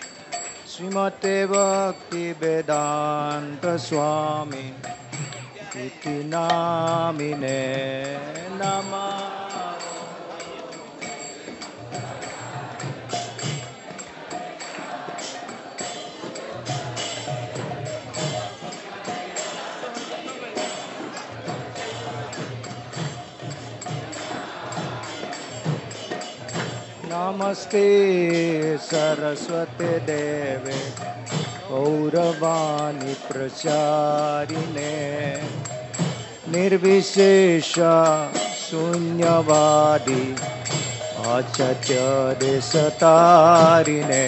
श्रीमते भक्ति वेदांत स्वामी इति नामिने नमः। नमस्ते सरस्वती देवे गौरवाणी प्रचारिणे निर्विशेष शून्यवादी अचत्य देशतारिणे